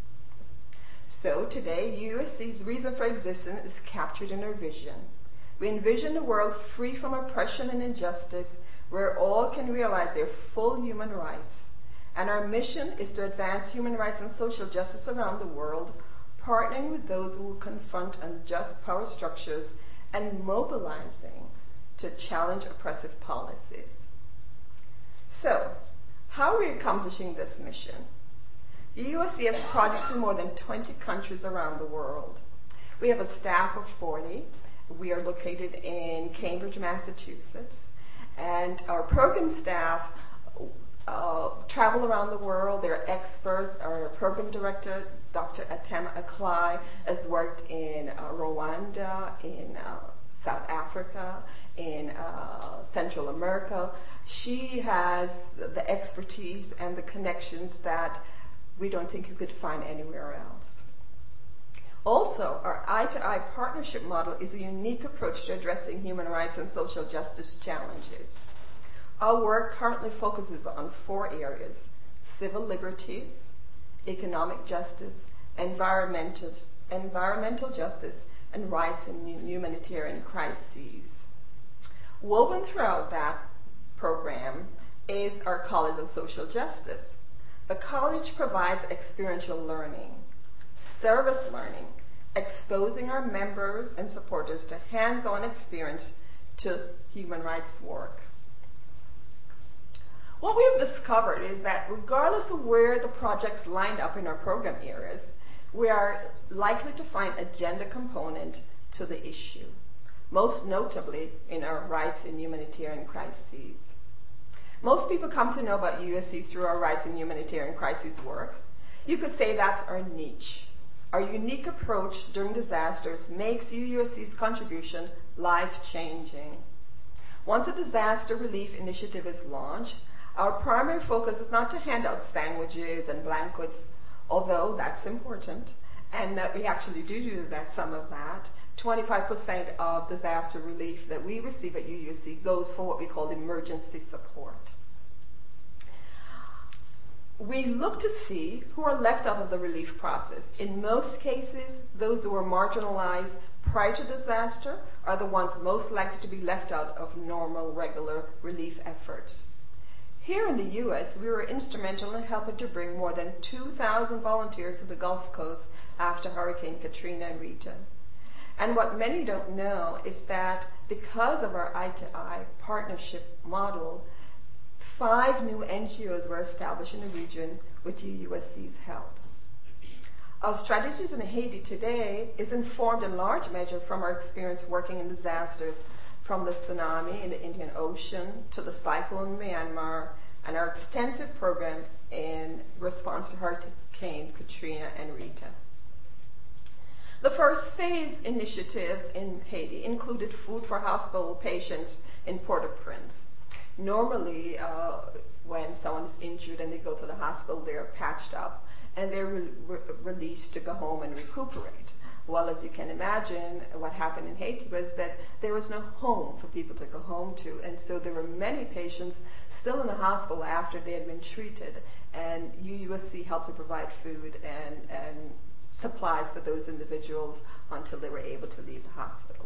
So today, USC's reason for existence is captured in our vision. We envision a world free from oppression and injustice, where all can realize their full human rights. And our mission is to advance human rights and social justice around the world, partnering with those who will confront unjust power structures and mobilizing to challenge oppressive policies. So, how are we accomplishing this mission? The USC has projects in more than 20 countries around the world. We have a staff of 40. We are located in Cambridge, Massachusetts. And our program staff travel around the world. They're experts. Our program director, Dr. Atema Aklai, has worked in Rwanda, in South Africa, in Central America. She has the expertise and the connections that we don't think you could find anywhere else. Also, our eye-to-eye partnership model is a unique approach to addressing human rights and social justice challenges. Our work currently focuses on 4 areas: civil liberties, economic justice, environmental justice, and rights in humanitarian crises. Woven throughout that program is our College of Social Justice. The college provides experiential learning, service learning, exposing our members and supporters to hands-on experience to human rights work. What we have discovered is that regardless of where the projects lined up in our program areas, we are likely to find a gender component to the issue, most notably in our rights in humanitarian crises. Most people come to know about USC through our rights in humanitarian crises work. You could say that's our niche. Our unique approach during disasters makes USC's contribution life-changing. Once a disaster relief initiative is launched, our primary focus is not to hand out sandwiches and blankets although that's important, and that we actually do that, some of that. 25% of disaster relief that we receive at UUC goes for what we call emergency support. We look to see who are left out of the relief process. In most cases, those who are marginalized prior to disaster are the ones most likely to be left out of normal, regular relief efforts. Here in the U.S., we were instrumental in helping to bring more than 2,000 volunteers to the Gulf Coast after Hurricane Katrina and Rita. And what many don't know is that because of our eye-to-eye partnership model, 5 new NGOs were established in the region with UUSC's help. Our strategies in Haiti today is informed in large measure from our experience working in disasters, from the tsunami in the Indian Ocean to the cyclone in Myanmar, and our extensive program in response to Hurricane Katrina and Rita. The first phase initiatives in Haiti included food for hospital patients in Port-au-Prince. Normally, when someone is injured and they go to the hospital, they're patched up and they're released to go home and recuperate. Well, as you can imagine, what happened in Haiti was that there was no home for people to go home to, and so there were many patients still in the hospital after they had been treated, and UUSC helped to provide food and supplies for those individuals until they were able to leave the hospital.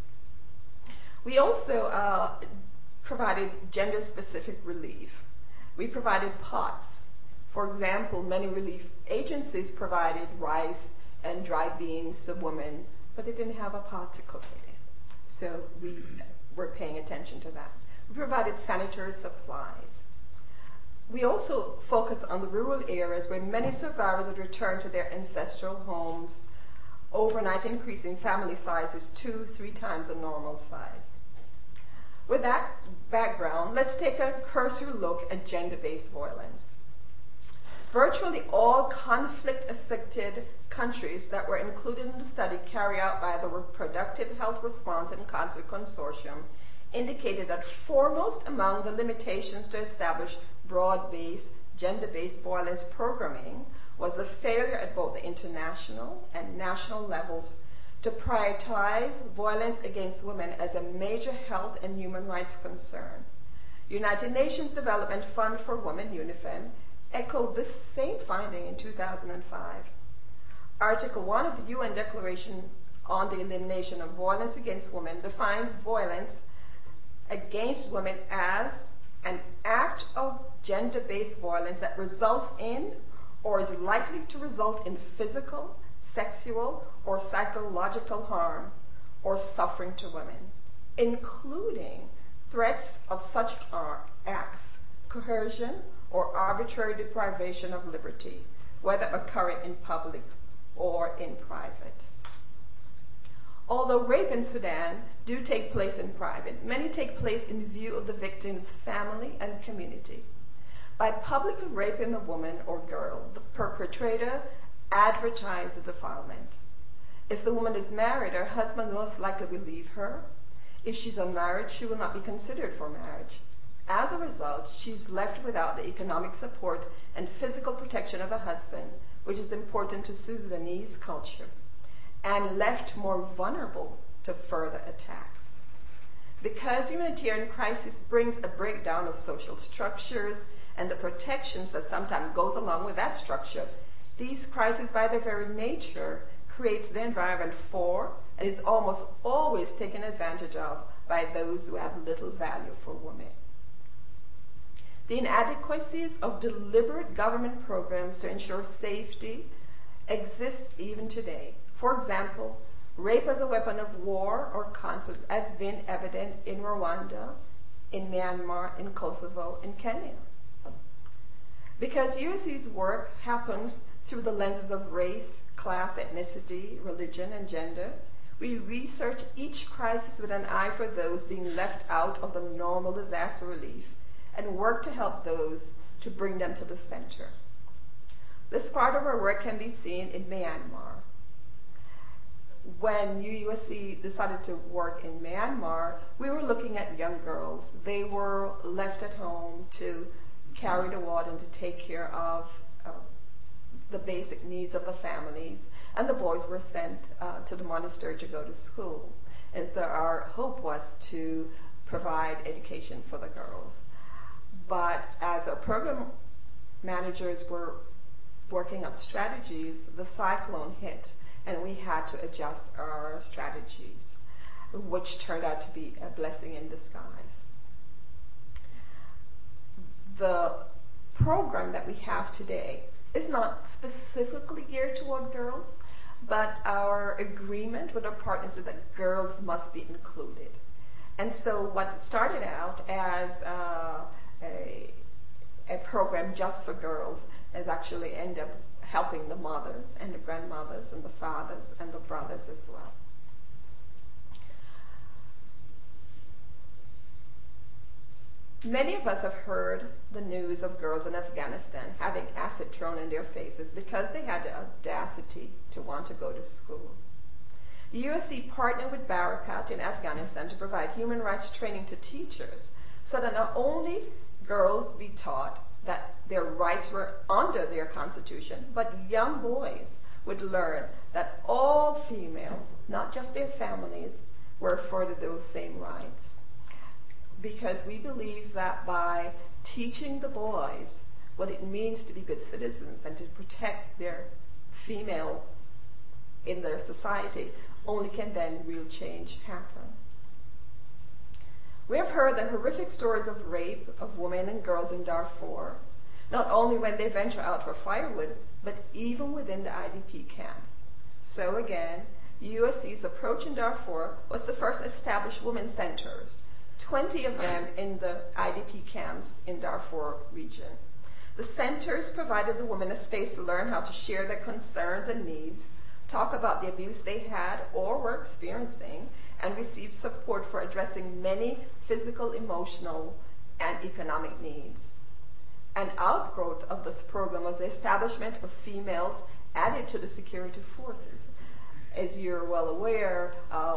We also provided gender-specific relief. We provided pots. For example, many relief agencies provided rice and dried beans to women, but they didn't have a pot to cook it in. So we were paying attention to that. We provided sanitary supplies. We also focused on the rural areas where many survivors had returned to their ancestral homes, overnight increasing family sizes 2-3 times the normal size. With that background, let's take a cursory look at gender-based violence. Virtually all conflict-affected countries that were included in the study carried out by the Reproductive Health Response and Conflict Consortium indicated that foremost among the limitations to establish broad-based, gender-based violence programming was the failure at both the international and national levels to prioritize violence against women as a major health and human rights concern. United Nations Development Fund for Women, UNIFEM, echoed this same finding in 2005. Article 1 of the UN Declaration on the Elimination of Violence Against Women defines violence against women as an act of gender-based violence that results in or is likely to result in physical, sexual, or psychological harm or suffering to women, including threats of such acts, coercion, or arbitrary deprivation of liberty, whether occurring in public or in private. Although rape in Sudan do take place in private, many take place in view of the victim's family and community. By publicly raping a woman or girl, the perpetrator advertises defilement. If the woman is married, her husband most likely will leave her. If she's unmarried, she will not be considered for marriage. As a result, she's left without the economic support and physical protection of a husband, which is important to Sudanese culture, and left more vulnerable to further attacks. Because humanitarian crisis brings a breakdown of social structures and the protections that sometimes goes along with that structure, these crises by their very nature creates the environment for and is almost always taken advantage of by those who have little value for women. The inadequacies of deliberate government programs to ensure safety exist even today. For example, rape as a weapon of war or conflict has been evident in Rwanda, in Myanmar, in Kosovo, in Kenya. Because USC's work happens through the lenses of race, class, ethnicity, religion, and gender, we research each crisis with an eye for those being left out of the normal disaster relief and work to help those to bring them to the center. This part of our work can be seen in Myanmar. When UUSC decided to work in Myanmar, we were looking at young girls. They were left at home to carry the water and to take care of the basic needs of the families, and the boys were sent to the monastery to go to school. And so our hope was to provide education for the girls. But as our program managers were working up strategies, the cyclone hit, and we had to adjust our strategies, which turned out to be a blessing in disguise. The program that we have today is not specifically geared toward girls, but our agreement with our partners is that girls must be included. And so what started out as a program just for girls has actually ended up helping the mothers and the grandmothers and the fathers and the brothers as well. Many of us have heard the news of girls in Afghanistan having acid thrown in their faces because they had the audacity to want to go to school. The USC partnered with Barakat in Afghanistan to provide human rights training to teachers so that not only girls be taught that their rights were under their constitution, but young boys would learn that all females, not just their families, were afforded those same rights. Because we believe that by teaching the boys what it means to be good citizens and to protect their female in their society, only can then real change happen. We have heard the horrific stories of rape of women and girls in Darfur, not only when they venture out for firewood, but even within the IDP camps. So again, USC's approach in Darfur was to first establish women's centers, 20 of them in the IDP camps in Darfur region. The centers provided the women a space to learn how to share their concerns and needs, talk about the abuse they had or were experiencing, and receive support for addressing many physical, emotional, and economic needs. An outgrowth of this program was the establishment of females added to the security forces. As you're well aware,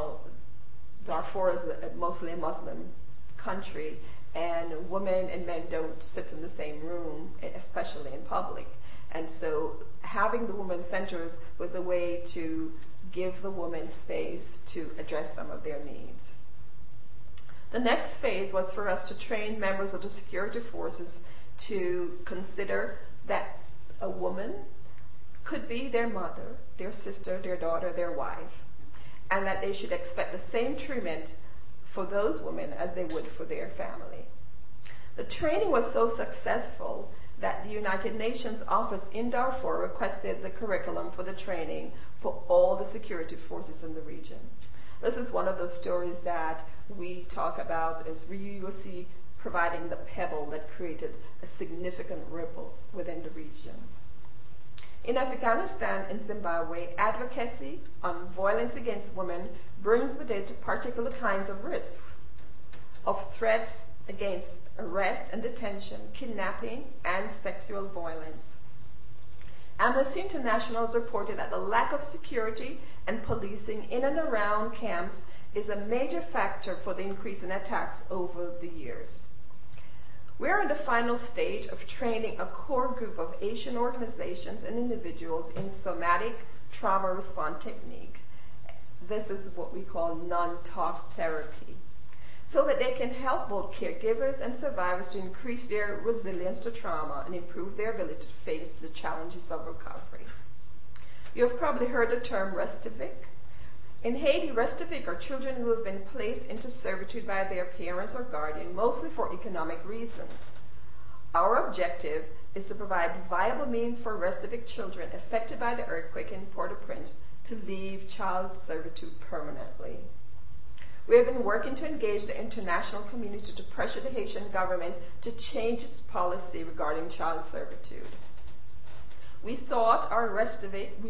Darfur is mostly a Muslim country, and women and men don't sit in the same room, especially in public. And so having the women's centers was a way to give the women space to address some of their needs. The next phase was for us to train members of the security forces to consider that a woman could be their mother, their sister, their daughter, their wife, and that they should expect the same treatment for those women as they would for their family. The training was so successful that the United Nations office in Darfur requested the curriculum for the training for all the security forces in the region. This is one of those stories that we talk about as USC providing the pebble that created a significant ripple within the region. In Afghanistan and Zimbabwe, advocacy on violence against women brings with it particular kinds of risks, of threats against arrest and detention, kidnapping, and sexual violence. Amnesty International has reported that the lack of security and policing in and around camps is a major factor for the increase in attacks over the years. We are in the final stage of training a core group of Asian organizations and individuals in somatic trauma response technique. This is what we call non-talk therapy, so that they can help both caregivers and survivors to increase their resilience to trauma and improve their ability to face the challenges of recovery. You have probably heard the term Restavik. In Haiti, Restavik are children who have been placed into servitude by their parents or guardian, mostly for economic reasons. Our objective is to provide viable means for Restavik children affected by the earthquake in Port-au-Prince to leave child servitude permanently. We have been working to engage the international community to pressure the Haitian government to change its policy regarding child servitude. We sought out Restavik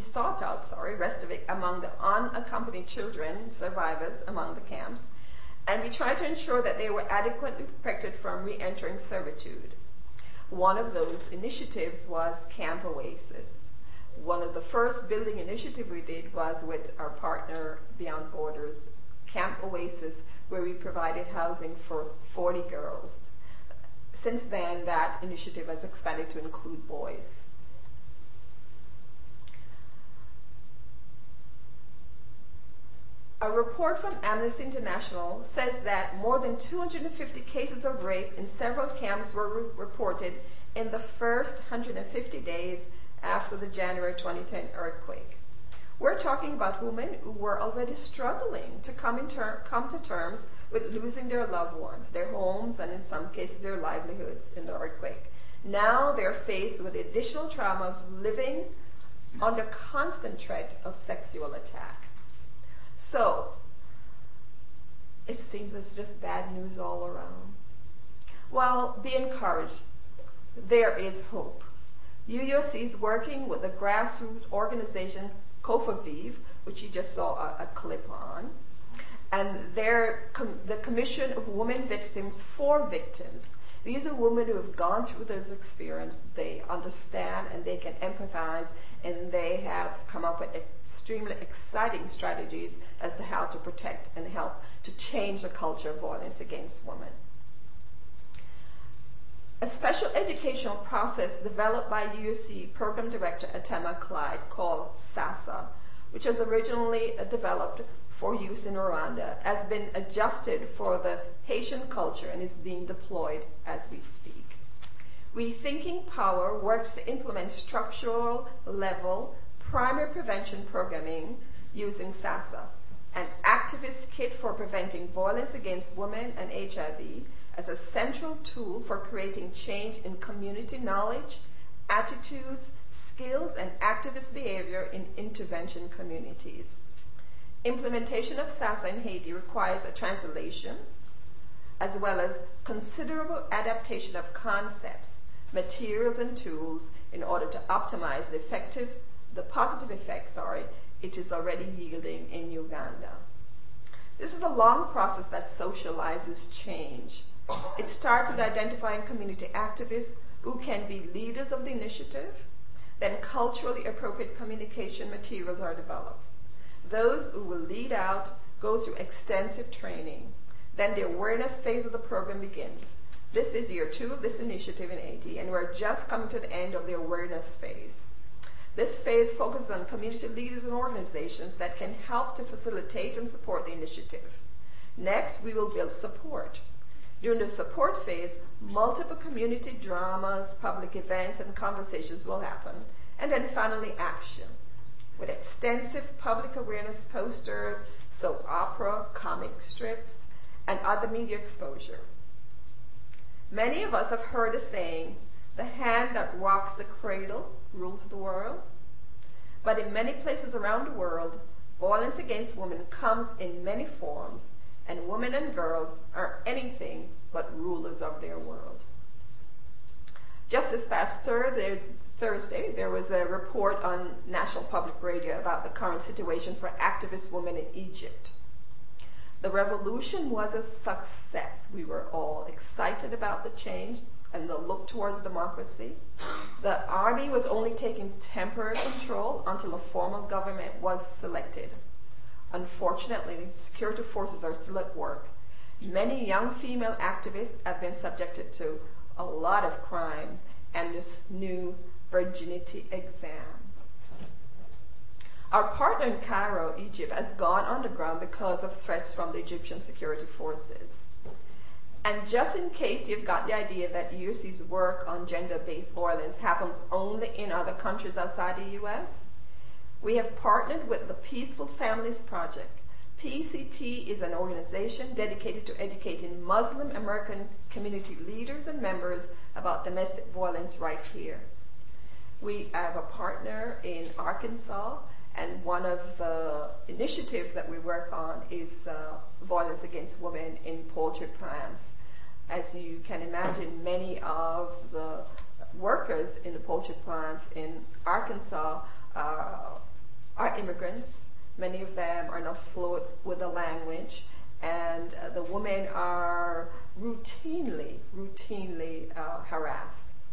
among the unaccompanied children survivors among the camps, and we tried to ensure that they were adequately protected from re-entering servitude. One of those initiatives was Camp Oasis. One of the first building initiatives we did was with our partner Beyond Borders, Camp Oasis, where we provided housing for 40 girls. Since then, that initiative has expanded to include boys. A report from Amnesty International says that more than 250 cases of rape in several camps were reported in the first 150 days after the January 2010 earthquake. We're talking about women who were already struggling to come to terms with losing their loved ones, their homes, and in some cases their livelihoods in the earthquake. Now they're faced with the additional trauma of living under constant threat of sexual attack. So, it seems it's just bad news all around. Well, be encouraged. There is hope. UUSC is working with the grassroots organization COFAVIV, which you just saw a clip on, and the Commission of Women Victims for Victims. These are women who have gone through this experience. They understand and they can empathize, and they have come up with extremely exciting strategies as to how to protect and help to change the culture of violence against women. A special educational process developed by UUSC Program Director Atema Clyde called SASA, which was originally developed for use in Rwanda, has been adjusted for the Haitian culture and is being deployed as we speak. Rethinking Power works to implement structural level primary prevention programming using SASA, an activist kit for preventing violence against women and HIV as a central tool for creating change in community knowledge, attitudes, skills, and activist behavior in intervention communities. Implementation of SASA in Haiti requires a translation as well as considerable adaptation of concepts, materials, and tools in order to optimize the positive effects it is already yielding in Uganda. This is a long process that socializes change. It starts with identifying community activists who can be leaders of the initiative. Then culturally appropriate communication materials are developed. Those who will lead out go through extensive training. Then the awareness phase of the program begins. This is year 2 of this initiative in Haiti, and we're just coming to the end of the awareness phase. This phase focuses on community leaders and organizations that can help to facilitate and support the initiative. Next, we will build support. During the support phase, multiple community dramas, public events, and conversations will happen. And then finally, action, with extensive public awareness posters, soap opera, comic strips, and other media exposure. Many of us have heard the saying, "The hand that rocks the cradle rules the world." But in many places around the world, violence against women comes in many forms, and women and girls are anything but rulers of their world. Just this past Thursday, there was a report on National Public Radio about the current situation for activist women in Egypt. The revolution was a success. We were all excited about the change and the look towards democracy. The army was only taking temporary control until a formal government was selected. Unfortunately, security forces are still at work. Many young female activists have been subjected to a lot of crime and this new virginity exam. Our partner in Cairo, Egypt, has gone underground because of threats from the Egyptian security forces. And just in case you've got the idea that UUSC's work on gender-based violence happens only in other countries outside the U.S., we have partnered with the Peaceful Families Project. PCP is an organization dedicated to educating Muslim American community leaders and members about domestic violence right here. We have a partner in Arkansas, and one of the initiatives that we work on is violence against women in poultry plants. As you can imagine, many of the workers in the poultry plants in Arkansas are immigrants. Many of them are not fluent with the language, and the women are routinely harassed.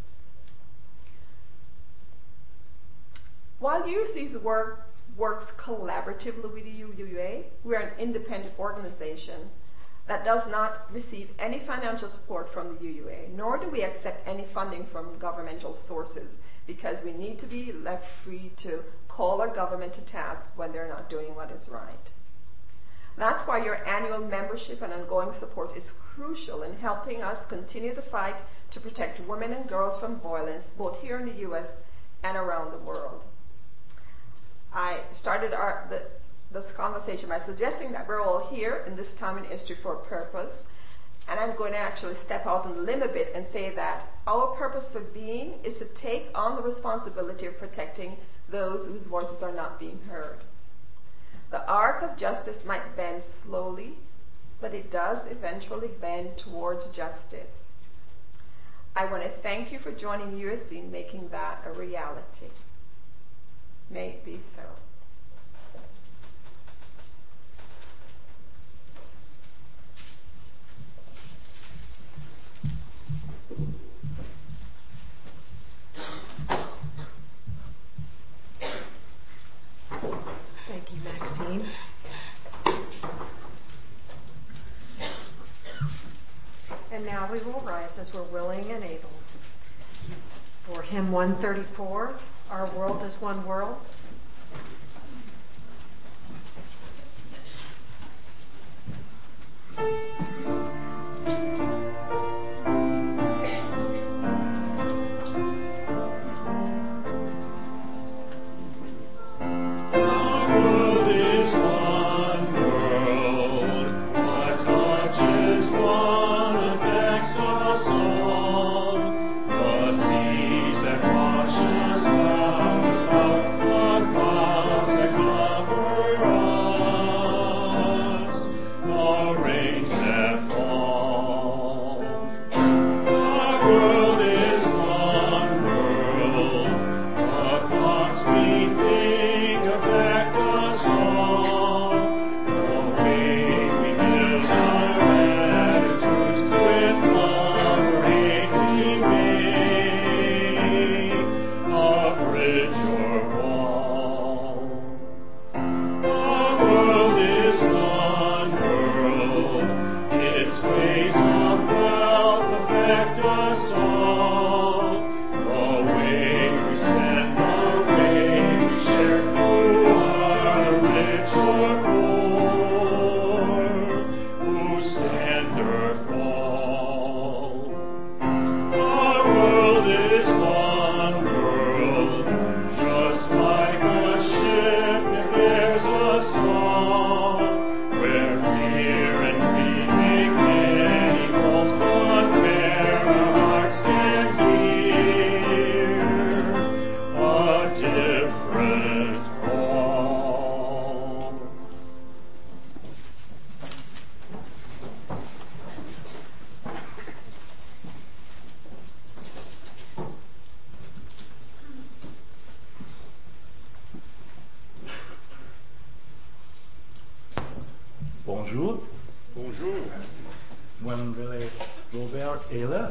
While UUSC's works collaboratively with the UUA, we are an independent organization that does not receive any financial support from the UUA, nor do we accept any funding from governmental sources, because we need to be left free to call our government to task when they're not doing what is right. That's why your annual membership and ongoing support is crucial in helping us continue the fight to protect women and girls from violence, both here in the U.S. and around the world. I started this conversation by suggesting that we're all here in this time in history for a purpose, and I'm going to actually step out on the limb a bit and say that our purpose for being is to take on the responsibility of protecting those whose voices are not being heard. The arc of justice might bend slowly, but it does eventually bend towards justice. I want to thank you for joining USC in making that a reality. May it be so. Thank you, Maxine. And now we will rise as we're willing and able. For hymn 134, Our World is One World. Bonjour. Bonjour. When Robert est là.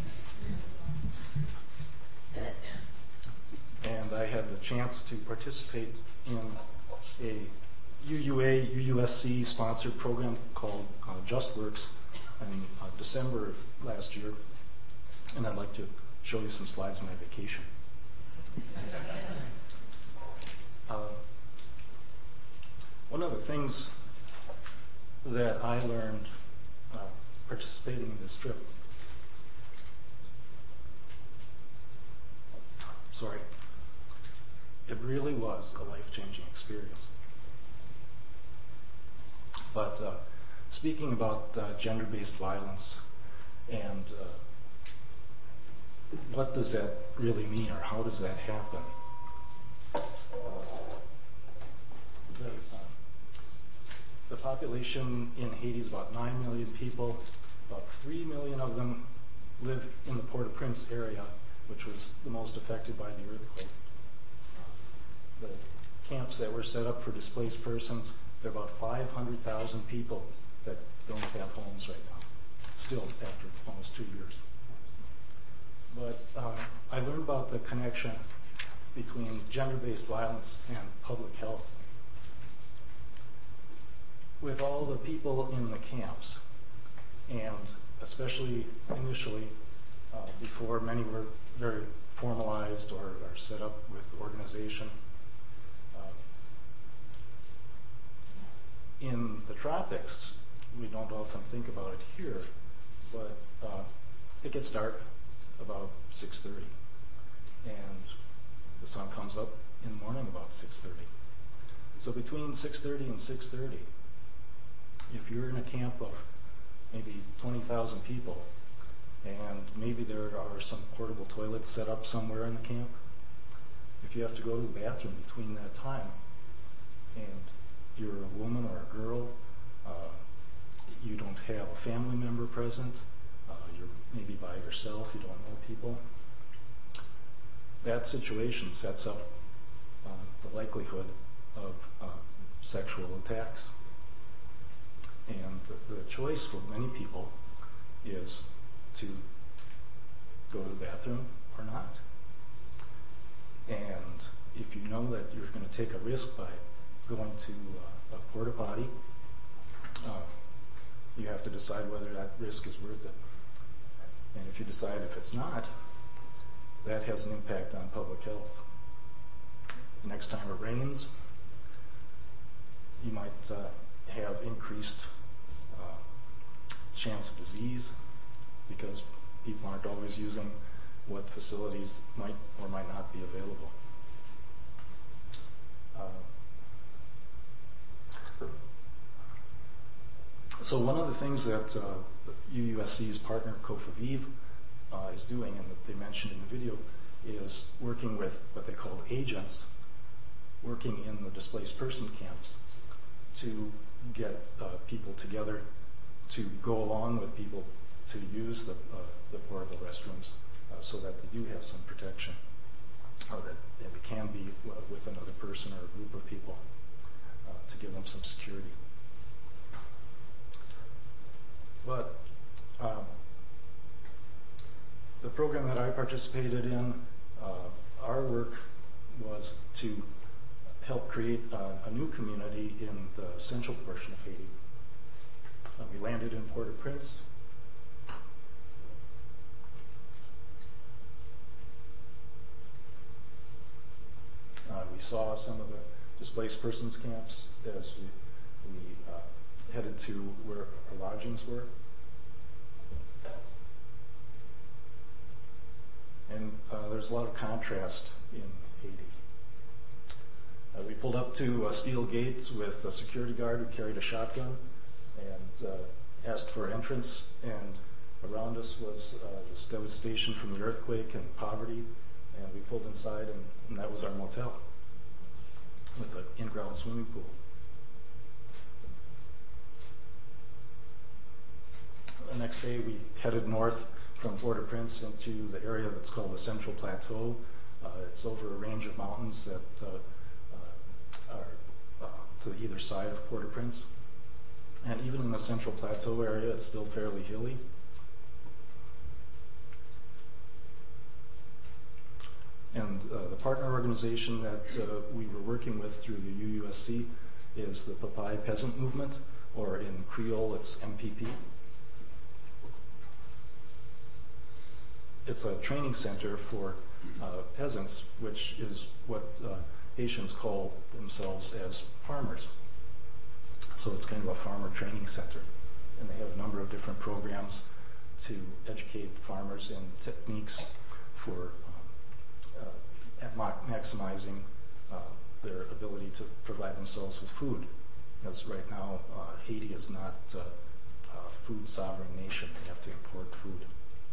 And I had the chance to participate in a UUSC sponsored program called JustWorks in December of last year. And I'd like to show you some slides of my vacation. One of the things that I learned participating in this trip, it really was a life-changing experience. But speaking about gender-based violence and what does that really mean, or how does that happen? The population in Haiti is about 9 million people. About 3 million of them live in the Port-au-Prince area, which was the most affected by the earthquake. The camps that were set up for displaced persons, there are about 500,000 people that don't have homes right now, still after almost 2 years. But I learned about the connection between gender-based violence and public health. With all the people in the camps, and especially initially, before many were very formalized or are set up with organization, In the tropics, we don't often think about it here, but it gets dark about 6:30, and the sun comes up in the morning about 6:30. So between 6:30 and 6:30, if you're in a camp of maybe 20,000 people, and maybe there are some portable toilets set up somewhere in the camp, if you have to go to the bathroom between that time, and you're a woman or a girl, you don't have a family member present, you're maybe by yourself, you don't know people, that situation sets up the likelihood of sexual attacks. And the choice for many people is to go to the bathroom or not. And if you know that you're going to take a risk by going to a porta potty, you have to decide whether that risk is worth it. And if you decide if it's not, that has an impact on public health. The next time it rains, you might have increased chance of disease because people aren't always using what facilities might or might not be available. So one of the things that UUSC's partner COFAVIV is doing, and that they mentioned in the video, is working with what they call agents, working in the displaced person camps to get people together to go along with people to use the portable restrooms so that they do have some protection, or that it can be with another person or a group of people to give them some security. But the program that I participated in, our work was to help create a new community in the central portion of Haiti. We landed in Port-au-Prince. We saw some of the displaced persons camps as we headed to where our lodgings were. And there's a lot of contrast in Haiti. We pulled up to steel gates with a security guard who carried a shotgun and asked for entrance, and around us was this devastation from the earthquake and poverty, and we pulled inside, and that was our motel with an in-ground swimming pool. The next day we headed north from Port-au-Prince into the area that's called the Central Plateau. It's over a range of mountains that are to either side of Port-au-Prince. And even in the Central Plateau area, it's still fairly hilly. And the partner organization that we were working with through the UUSC is the Papai Peasant Movement, or in Creole, it's MPP. It's a training center for peasants, which is what Haitians call themselves as farmers. So it's kind of a farmer training center. And they have a number of different programs to educate farmers in techniques for maximizing their ability to provide themselves with food. Because right now, Haiti is not a food sovereign nation. They have to import food.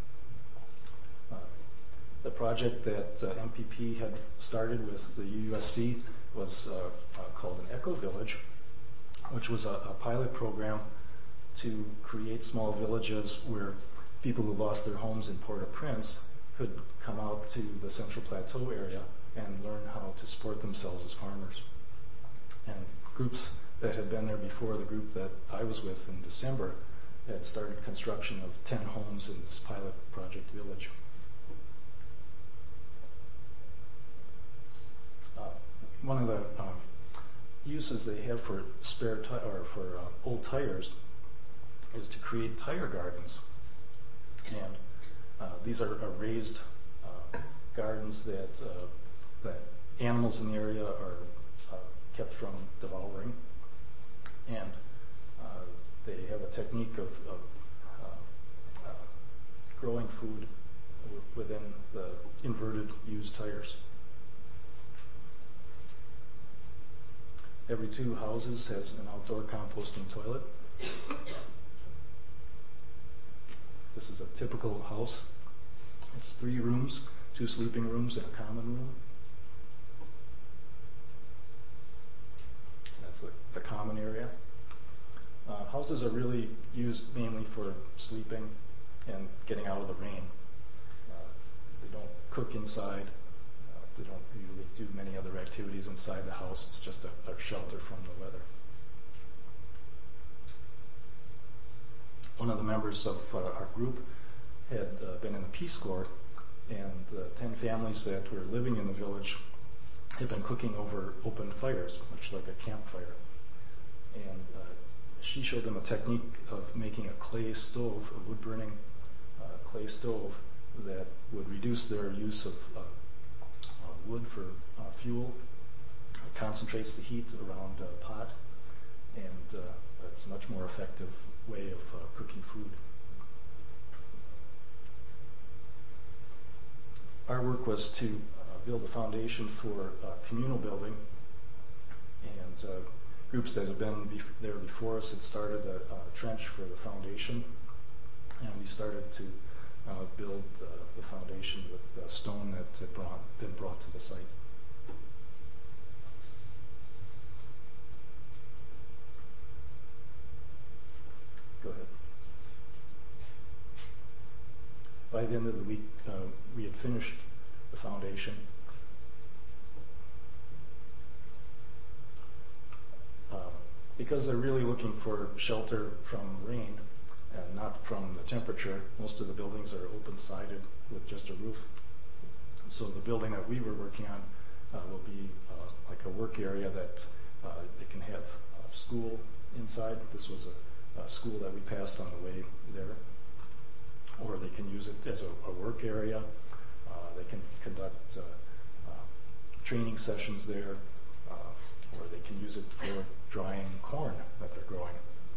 The project that MPP had started with the UUSC was called an Eco Village, which was a pilot program to create small villages where people who lost their homes in Port-au-Prince could come out to the Central Plateau area and learn how to support themselves as farmers. And groups that had been there before, the group that I was with in December, had started construction of 10 homes in this pilot project village. One of the uses they have for old tires is to create tire gardens, and these are raised gardens that animals in the area are kept from devouring, And they have a technique of growing food within the inverted used tires. Every 2 houses has an outdoor composting toilet. This is a typical house. It's 3 rooms, 2 sleeping rooms, and a common room. That's the common area. Houses are really used mainly for sleeping and getting out of the rain. They don't cook inside. They don't really do many other activities inside the house. It's just a shelter from the weather. One of the members of our group had been in the Peace Corps, and the 10 families that were living in the village had been cooking over open fires, much like a campfire. And she showed them a technique of making a clay stove, a wood-burning clay stove that would reduce their use of wood for fuel. It concentrates the heat around a pot, and it's a much more effective way of cooking food. Our work was to build a foundation for communal building, and groups that had been there before us had started a trench for the foundation, and we started to build the foundation with stone that had been brought to the site. Go ahead. By the end of the week, we had finished the foundation. Because they're really looking for shelter from rain and not from the temperature, most of the buildings are open-sided with just a roof. So the building that we were working on will be like a work area that they can have school inside. This was a school that we passed on the way there. Or they can use it as a work area. They can conduct training sessions there, or they can use it for drying corn that they're growing.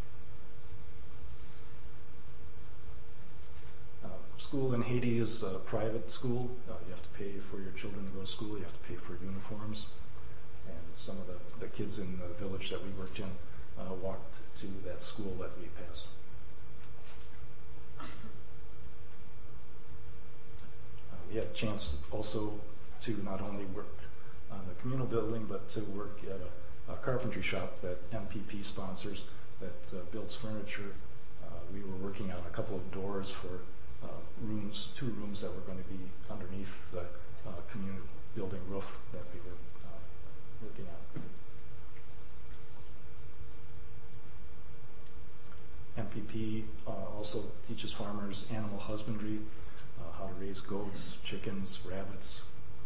School in Haiti is a private school. You have to pay for your children to go to school. You have to pay for uniforms. And some of the kids in the village that we worked in walked to that school that we passed. We had a chance also to not only work on the communal building, but to work at a carpentry shop that MPP sponsors that builds furniture. We were working on a couple of doors for rooms, 2 rooms that were going to be underneath the community building roof that we were working on. MPP also teaches farmers animal husbandry, how to raise goats, chickens, rabbits.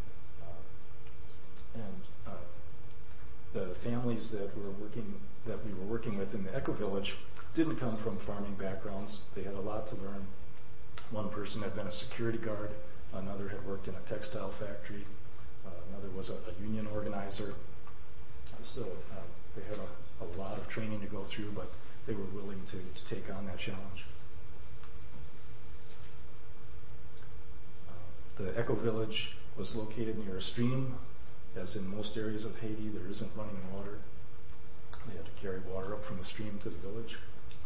And the families that we were working with in the Eco Village didn't come from farming backgrounds. They had a lot to learn. One person had been a security guard, another had worked in a textile factory, another was a union organizer. So they had a lot of training to go through, but they were willing to take on that challenge. The Eco Village was located near a stream. As in most areas of Haiti, there isn't running water. They had to carry water up from the stream to the village.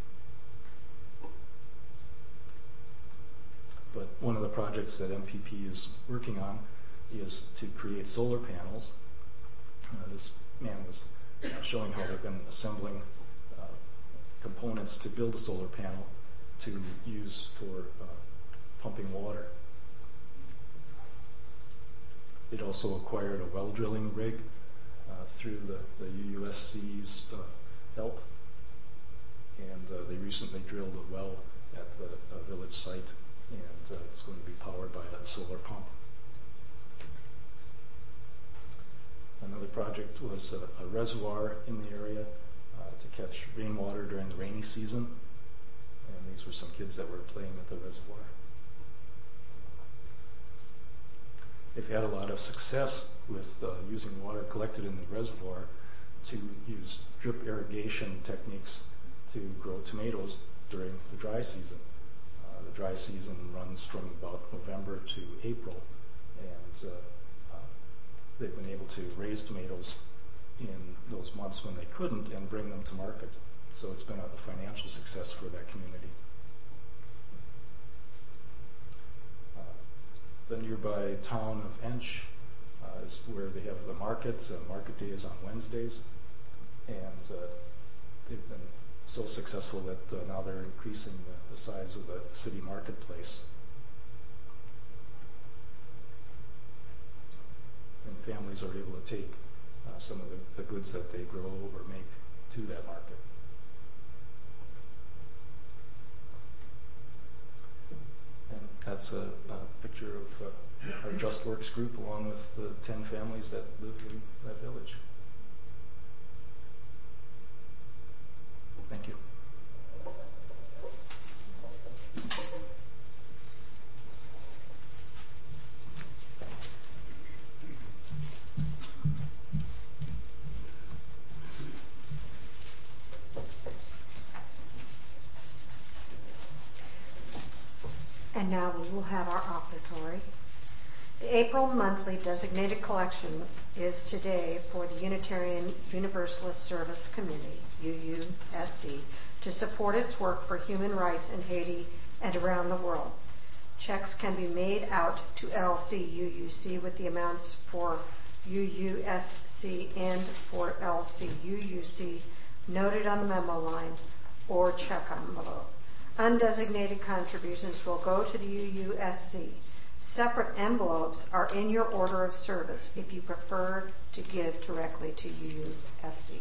But one of the projects that MPP is working on is to create solar panels. This man was showing how they've been assembling components to build a solar panel to use for pumping water. It also acquired a well drilling rig through the UUSC's help, and they recently drilled a well at the village site, and it's going to be powered by a solar pump. Another project was a reservoir in the area to catch rainwater during the rainy season, and these were some kids that were playing at the reservoir. They've had a lot of success with using water collected in the reservoir to use drip irrigation techniques to grow tomatoes during the dry season. The dry season runs from about November to April, and they've been able to raise tomatoes in those months when they couldn't and bring them to market. So it's been a financial success for that community. The nearby town of Ensch is where they have the markets. Market day is on Wednesdays, and they've been so successful that now they're increasing the size of the city marketplace. And families are able to take some of the goods that they grow or make to that market. And that's a picture of our Just Works group along with the 10 families that live in that village. Thank you. And now we will have our offertory. The April monthly designated collection is today for the Unitarian Universalist Service Committee, UUSC, to support its work for human rights in Haiti and around the world. Checks can be made out to LCUUC with the amounts for UUSC and for LCUUC noted on the memo line or check envelope. Undesignated contributions will go to the UUSC. Separate envelopes are in your order of service if you prefer to give directly to UUSC.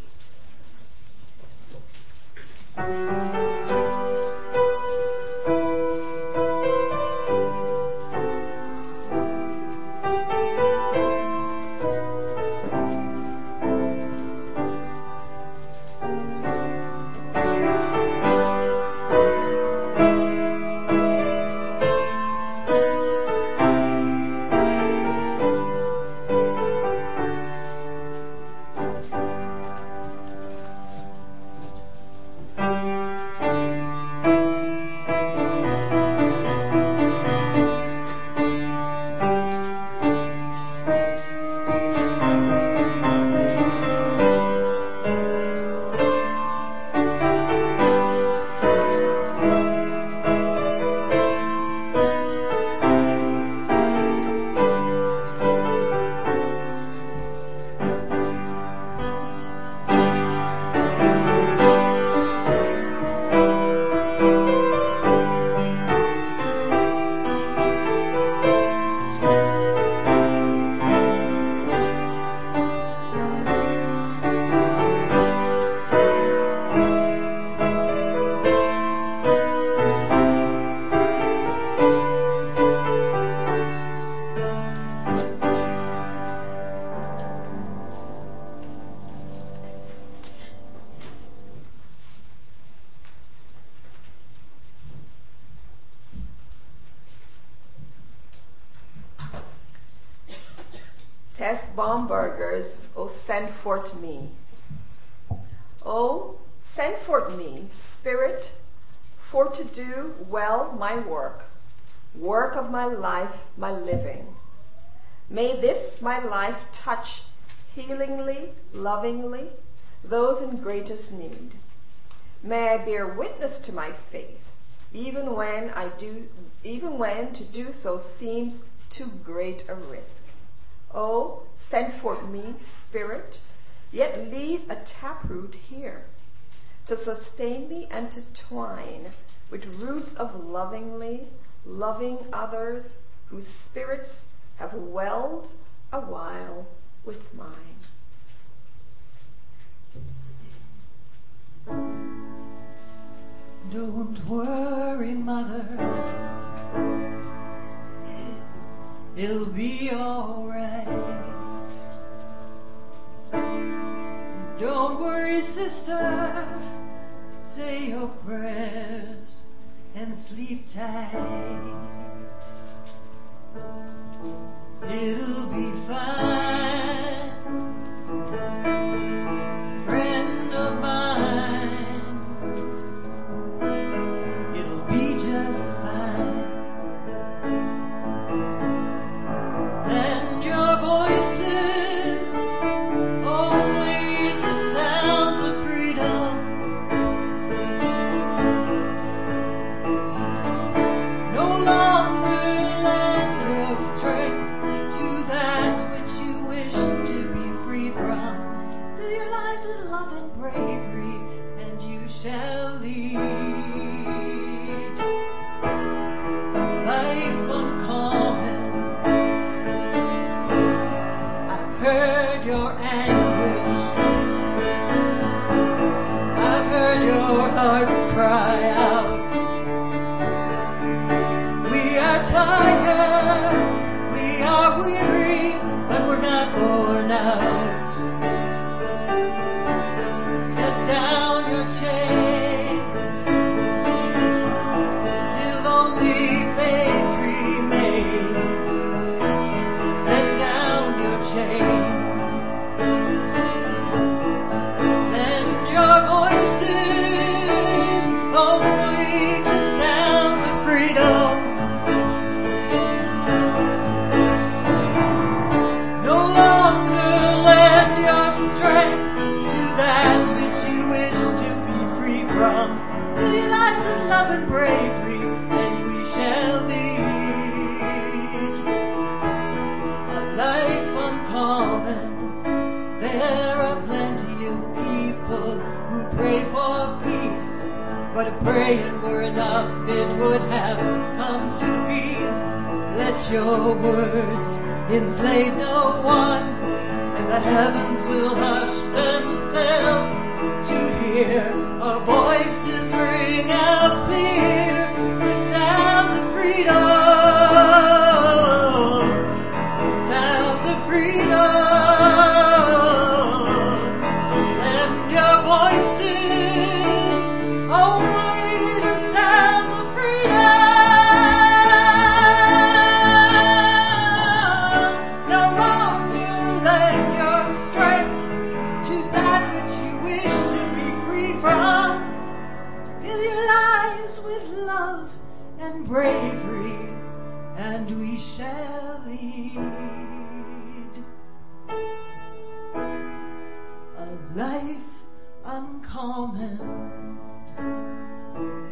Tess Baumberger's "Oh, send forth me." Oh, send forth me, Spirit, for to do well my work of my life, my living. May this my life touch healingly, lovingly, those in greatest need. May I bear witness to my faith, even when to do so seems too great a risk. Oh, send forth me, Spirit, yet leave a taproot here to sustain me and to twine with roots of lovingly loving others whose spirits have welled a while with mine. Don't worry, Mother, it'll be alright. Don't worry, sister, say your prayers and sleep tight. It'll be fine. weary, but we're not worn out. Set down your chains till only faith remains. Set down your chains. Lend your voices only to sounds of freedom. No longer lend your strength to that which you wish to be free from. Fill your lives with love and bravery, and we shall lead a life uncommon. There are plenty of people who pray for peace, but if praying were enough, it would have come to be. Let your words enslave no one, and the heavens will hush themselves to hear our voices ring out clear the sounds of freedom, sounds of freedom. Lend your voices only to sounds of freedom. No longer lend your strength to that which you wish to be free from. Fill your lives with love and bravery, and we shall lead a life uncommon.